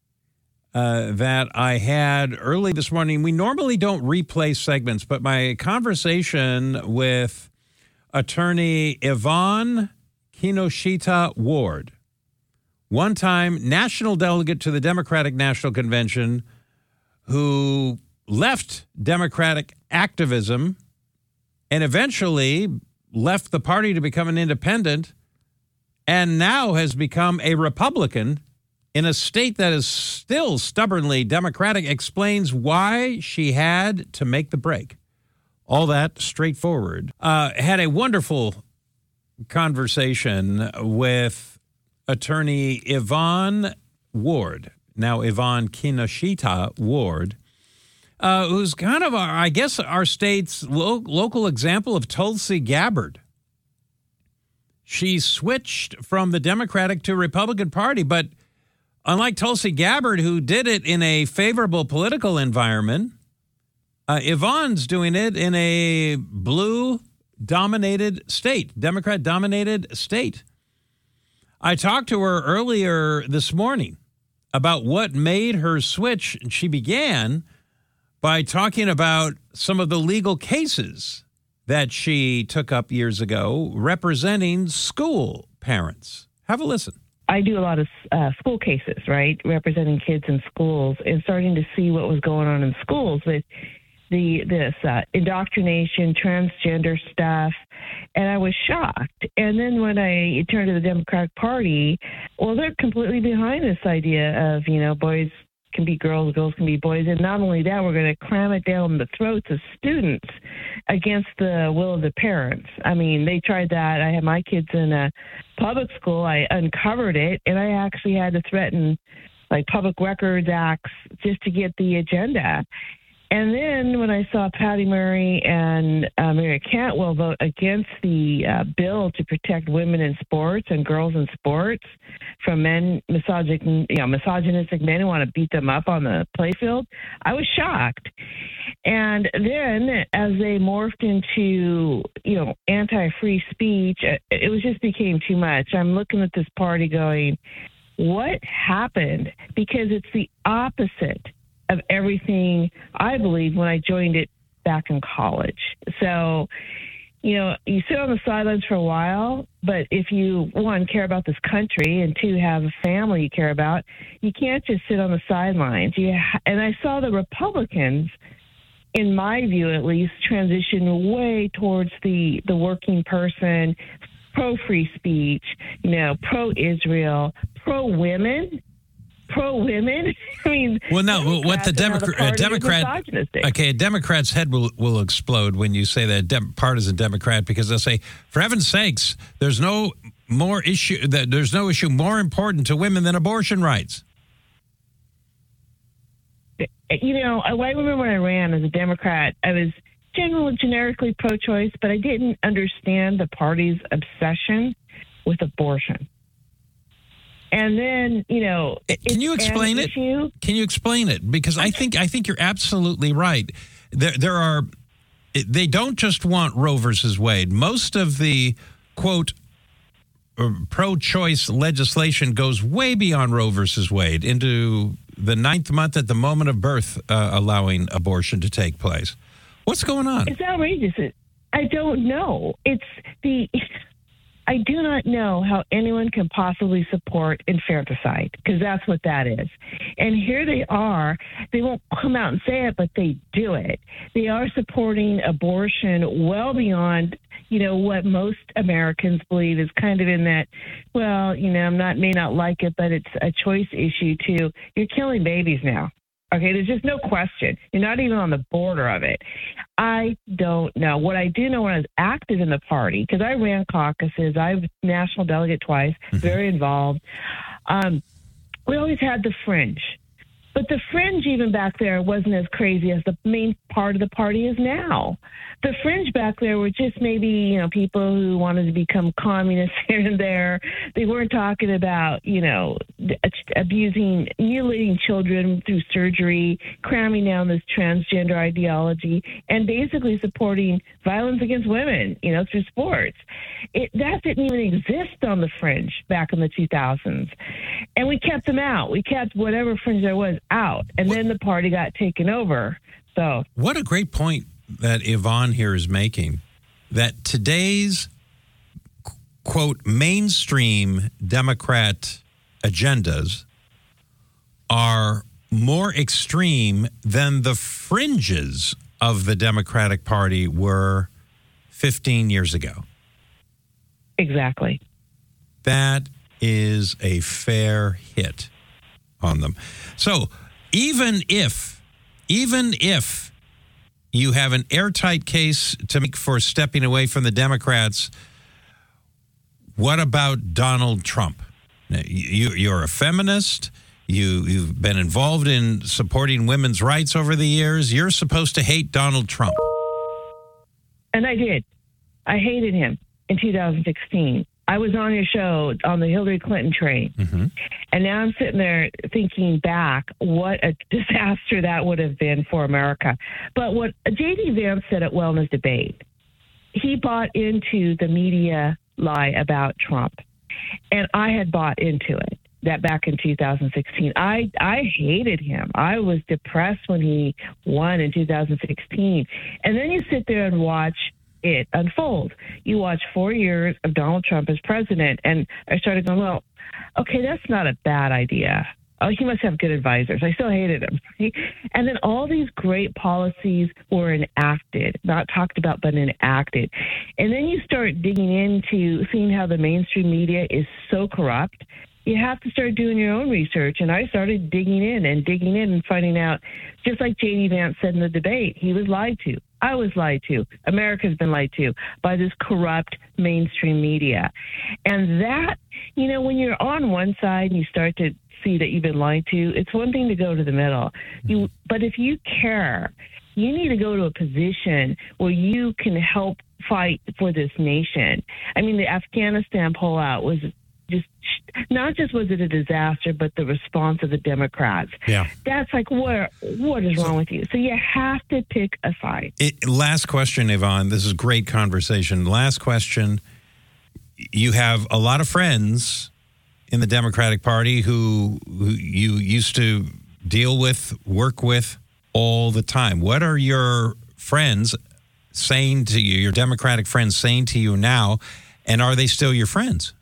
uh, that I had early this morning. We normally don't replay segments, but my conversation with attorney Yvonne Kinoshita Ward, one-time national delegate to the Democratic National Convention, who left Democratic activism and eventually left the party to become an independent and now has become a Republican in a state that is still stubbornly Democratic, explains why she had to make the break. All that straightforward. Uh, had a wonderful conversation with attorney Yvonne Ward, now Yvonne Kinoshita Ward, Uh, who's kind of, our, I guess, our state's lo- local example of Tulsi Gabbard. She switched from the Democratic to Republican Party, but unlike Tulsi Gabbard, who did it in a favorable political environment, uh, Yvonne's doing it in a blue-dominated state, Democrat-dominated state. I talked to her earlier this morning about what made her switch, and she began by talking about some of the legal cases that she took up years ago representing school parents. Have a listen. I do a lot of uh, school cases, right, representing kids in schools and starting to see what was going on in schools with the this uh, indoctrination, transgender stuff, and I was shocked. And then when I turned to the Democratic Party, well, they're completely behind this idea of, you know, boys can be girls, girls can be boys. And not only that, we're going to cram it down the throats of students against the will of the parents. I mean, they tried that. I had my kids in a public school. I uncovered it, and I actually had to threaten, like, public records acts just to get the agenda. And then when I saw Patty Murray and uh, Mary Cantwell vote against the uh, bill to protect women in sports and girls in sports from men, misogyn- you know, misogynistic men who want to beat them up on the playfield, I was shocked. And then as they morphed into, you know, anti-free speech, it was just became too much. I'm looking at this party going, what happened? Because it's the opposite of everything I believed when I joined it back in college. So you know, you sit on the sidelines for a while, but if you, one, care about this country, and two, have a family you care about, you can't just sit on the sidelines. You ha- and I saw the Republicans, in my view at least, transition way towards the, the working person, pro-free speech, you know, pro-Israel, pro-women. Pro-women. I mean, well, no. What the Democrat, a Democrat, okay, a Democrat's head will will explode when you say that Dem- partisan Democrat, because they'll say, for heaven's sakes, there's no more issue that there's no issue more important to women than abortion rights. You know, I remember when I ran as a Democrat, I was generally generically pro-choice, but I didn't understand the party's obsession with abortion. And then, you know, can you explain it? Issue. Can you explain it? Because I think I think you're absolutely right. There, there are. They don't just want Roe versus Wade. Most of the quote pro-choice legislation goes way beyond Roe versus Wade into the ninth month at the moment of birth, uh, allowing abortion to take place. What's going on? It's outrageous. I don't know. It's the. I do not know how anyone can possibly support infanticide, because that's what that is. And here they are. They won't come out and say it, but they do it. They are supporting abortion well beyond, you know, what most Americans believe is kind of in that, well, you know, I'm not may not like it, but it's a choice issue too. You're killing babies now. Okay, there's just no question. You're not even on the border of it. I don't know. What I do know when I was active in the party, because I ran caucuses, I was national delegate twice, very involved. Um, we always had the fringe. But the fringe even back there wasn't as crazy as the main part of the party is now. The fringe back there were just maybe, you know, people who wanted to become communists here and there. They weren't talking about, you know, abusing, mutilating children through surgery, cramming down this transgender ideology, and basically supporting violence against women, you know, through sports. It, that didn't even exist on the fringe back in the two thousands. And we kept them out. We kept whatever fringe there was out. And then the party got taken over. So what a great point that Yvonne here is making, that today's, quote, mainstream Democrat agendas are more extreme than the fringes of the Democratic Party were fifteen years ago. Exactly. That is a fair hit on them. So even if, even if you have an airtight case to make for stepping away from the Democrats, what about Donald Trump? Now, you, you're a feminist. You, you've been involved in supporting women's rights over the years. You're supposed to hate Donald Trump. And I did. I hated him in two thousand sixteen. I was on your show on the Hillary Clinton train. Mm-hmm. And now I'm sitting there thinking back, what a disaster that would have been for America. But what J D. Vance said at Wellness Debate, he bought into the media lie about Trump. And I had bought into it, that back in two thousand sixteen. I, I hated him. I was depressed when he won in two thousand sixteen. And then you sit there and watch it unfold. You watch four years of Donald Trump as president, and I started going, well, okay, that's not a bad idea. Oh, he must have good advisors. I still hated him. And then all these great policies were enacted, not talked about, but enacted. And then you start digging into seeing how the mainstream media is so corrupt. You have to start doing your own research. And I started digging in and digging in and finding out, just like J D. Vance said in the debate, he was lied to. I was lied to. America's been lied to by this corrupt mainstream media. And that, you know, when you're on one side and you start to see that you've been lied to, it's one thing to go to the middle. You, but if you care, you need to go to a position where you can help fight for this nation. I mean, the Afghanistan pullout was just, not just was it a disaster, but the response of the Democrats. Yeah. That's like, what, what is wrong with you? So you have to pick a side. It, last question, Yvonne. This is great conversation. Last question. You have a lot of friends in the Democratic Party who, who you used to deal with, work with all the time. What are your friends saying to you, your Democratic friends saying to you now, and are they still your friends?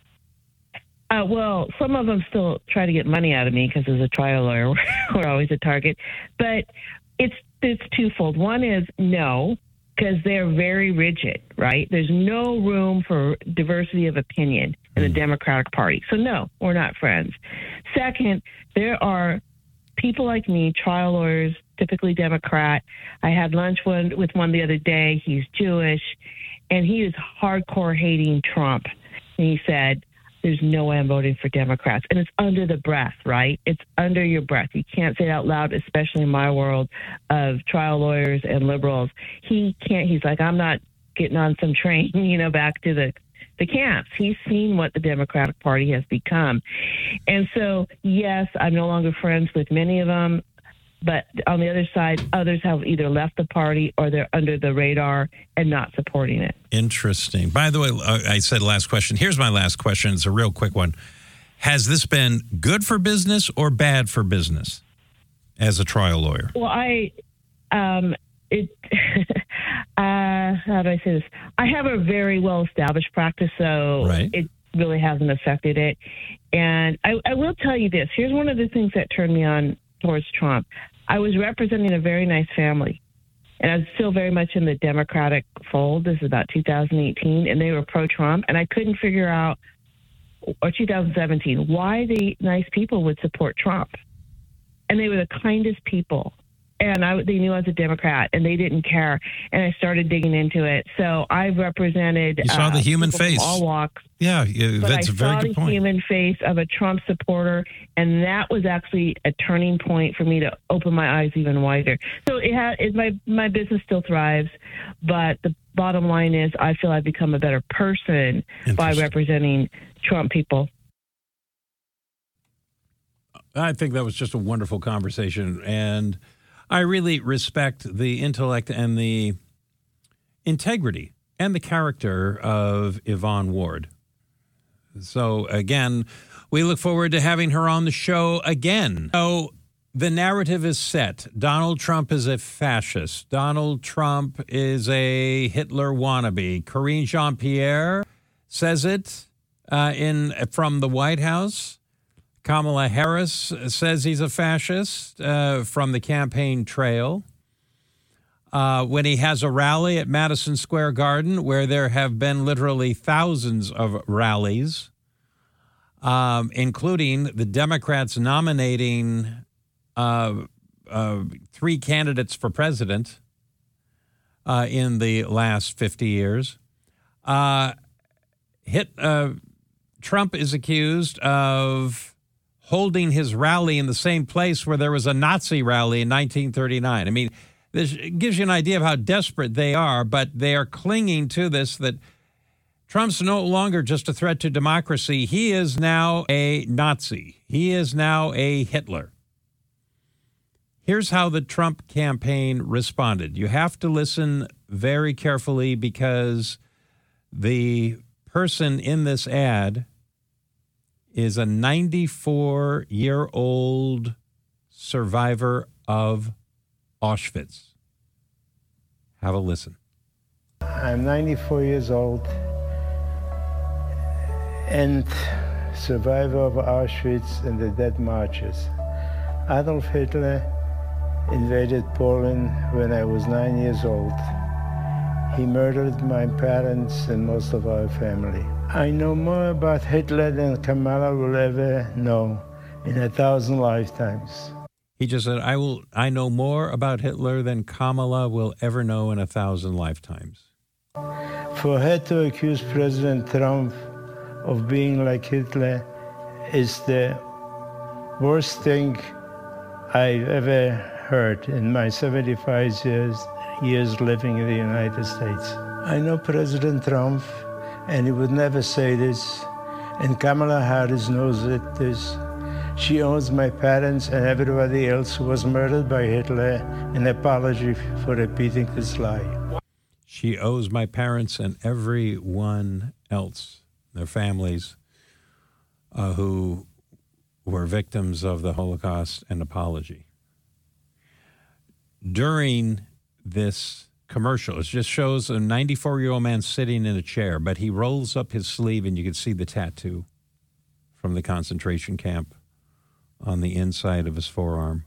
Uh, well, some of them still try to get money out of me because as a trial lawyer, we're always a target. But it's it's twofold. One is no, because they're very rigid, right? There's no room for diversity of opinion in the Democratic Party. So no, we're not friends. Second, there are people like me, trial lawyers, typically Democrat. I had lunch one, with one the other day. He's Jewish, and he is hardcore hating Trump. And he said, there's no way I'm voting for Democrats. And it's under the breath, right? It's under your breath. You can't say it out loud, especially in my world of trial lawyers and liberals. He can't. He's like, I'm not getting on some train, you know, back to the, the camps. He's seen what the Democratic Party has become. And so, yes, I'm no longer friends with many of them. But on the other side, others have either left the party or they're under the radar and not supporting it. Interesting. By the way, I said last question. Here's my last question. It's a real quick one. Has this been good for business or bad for business as a trial lawyer? Well, I, um, it, uh, how do I say this? I have a very well-established practice, so right. It really hasn't affected it. And I, I will tell you this. Here's one of the things that turned me on towards Trump. I was representing a very nice family, and I was still very much in the Democratic fold. This is about two thousand eighteen, and they were pro-Trump, and I couldn't figure out, or two thousand seventeen, why the nice people would support Trump. And they were the kindest people. And I, they knew I was a Democrat, and they didn't care. And I started digging into it. So I've represented you saw uh, the human people face. from all walks. Yeah, yeah but that's I a very saw good the point. human face of a Trump supporter, and that was actually a turning point for me to open my eyes even wider. So it ha- it, my my business still thrives, but the bottom line is I feel I've become a better person by representing Trump people. I think that was just a wonderful conversation, and I really respect the intellect and the integrity and the character of Yvonne Ward. So, again, we look forward to having her on the show again. So, the narrative is set. Donald Trump is a fascist. Donald Trump is a Hitler wannabe. Karine Jean-Pierre says it uh, in from the White House. Kamala Harris says he's a fascist uh, from the campaign trail. Uh, when he has a rally at Madison Square Garden, where there have been literally thousands of rallies, um, including the Democrats nominating uh, uh, three candidates for president uh, in the last fifty years. Uh, hit, uh, Trump is accused of holding his rally in the same place where there was a Nazi rally in nineteen thirty-nine. I mean, this gives you an idea of how desperate they are, but they are clinging to this, that Trump's no longer just a threat to democracy. He is now a Nazi. He is now a Hitler. Here's how the Trump campaign responded. You have to listen very carefully because the person in this ad is a ninety-four-year-old survivor of Auschwitz. Have a listen. I'm ninety-four years old and survivor of Auschwitz and the death marches. Adolf Hitler invaded Poland when I was nine years old. He murdered my parents and most of our family. I know more about Hitler than Kamala will ever know in a thousand lifetimes. He just said, I will. I know more about Hitler than Kamala will ever know in a thousand lifetimes. For her to accuse President Trump of being like Hitler is the worst thing I've ever heard in my seventy-five years, years living in the United States. I know President Trump, and he would never say this, and Kamala Harris knows it. This, she owes my parents and everybody else who was murdered by Hitler an apology for repeating this lie. She owes my parents and everyone else, their families, uh, who were victims of the Holocaust, an apology. During this commercial. It just shows a ninety-four-year-old man sitting in a chair, but he rolls up his sleeve and you can see the tattoo from the concentration camp on the inside of his forearm.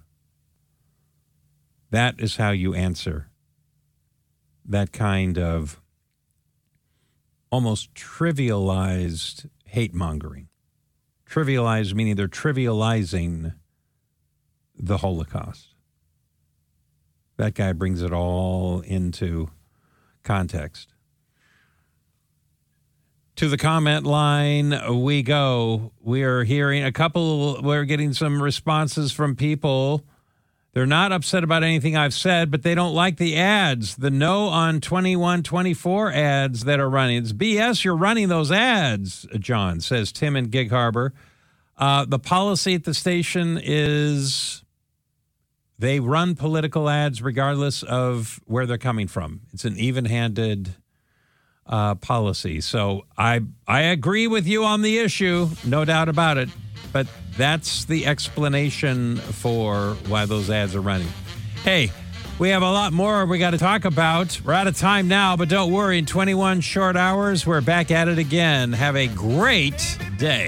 That is how you answer that kind of almost trivialized hate-mongering. Trivialized meaning they're trivializing the Holocaust. That guy brings it all into context. To the comment line we go. We are hearing a couple, we're getting some responses from people. They're not upset about anything I've said, but they don't like the ads, the no on twenty-one twenty-four ads that are running. It's B S, you're running those ads, John, says Tim in Gig Harbor. Uh, the policy at the station is they run political ads regardless of where they're coming from. It's an even-handed uh, policy. So I I agree with you on the issue, no doubt about it. But that's the explanation for why those ads are running. Hey, we have a lot more we got to talk about. We're out of time now, but don't worry. In twenty-one short hours, we're back at it again. Have a great day.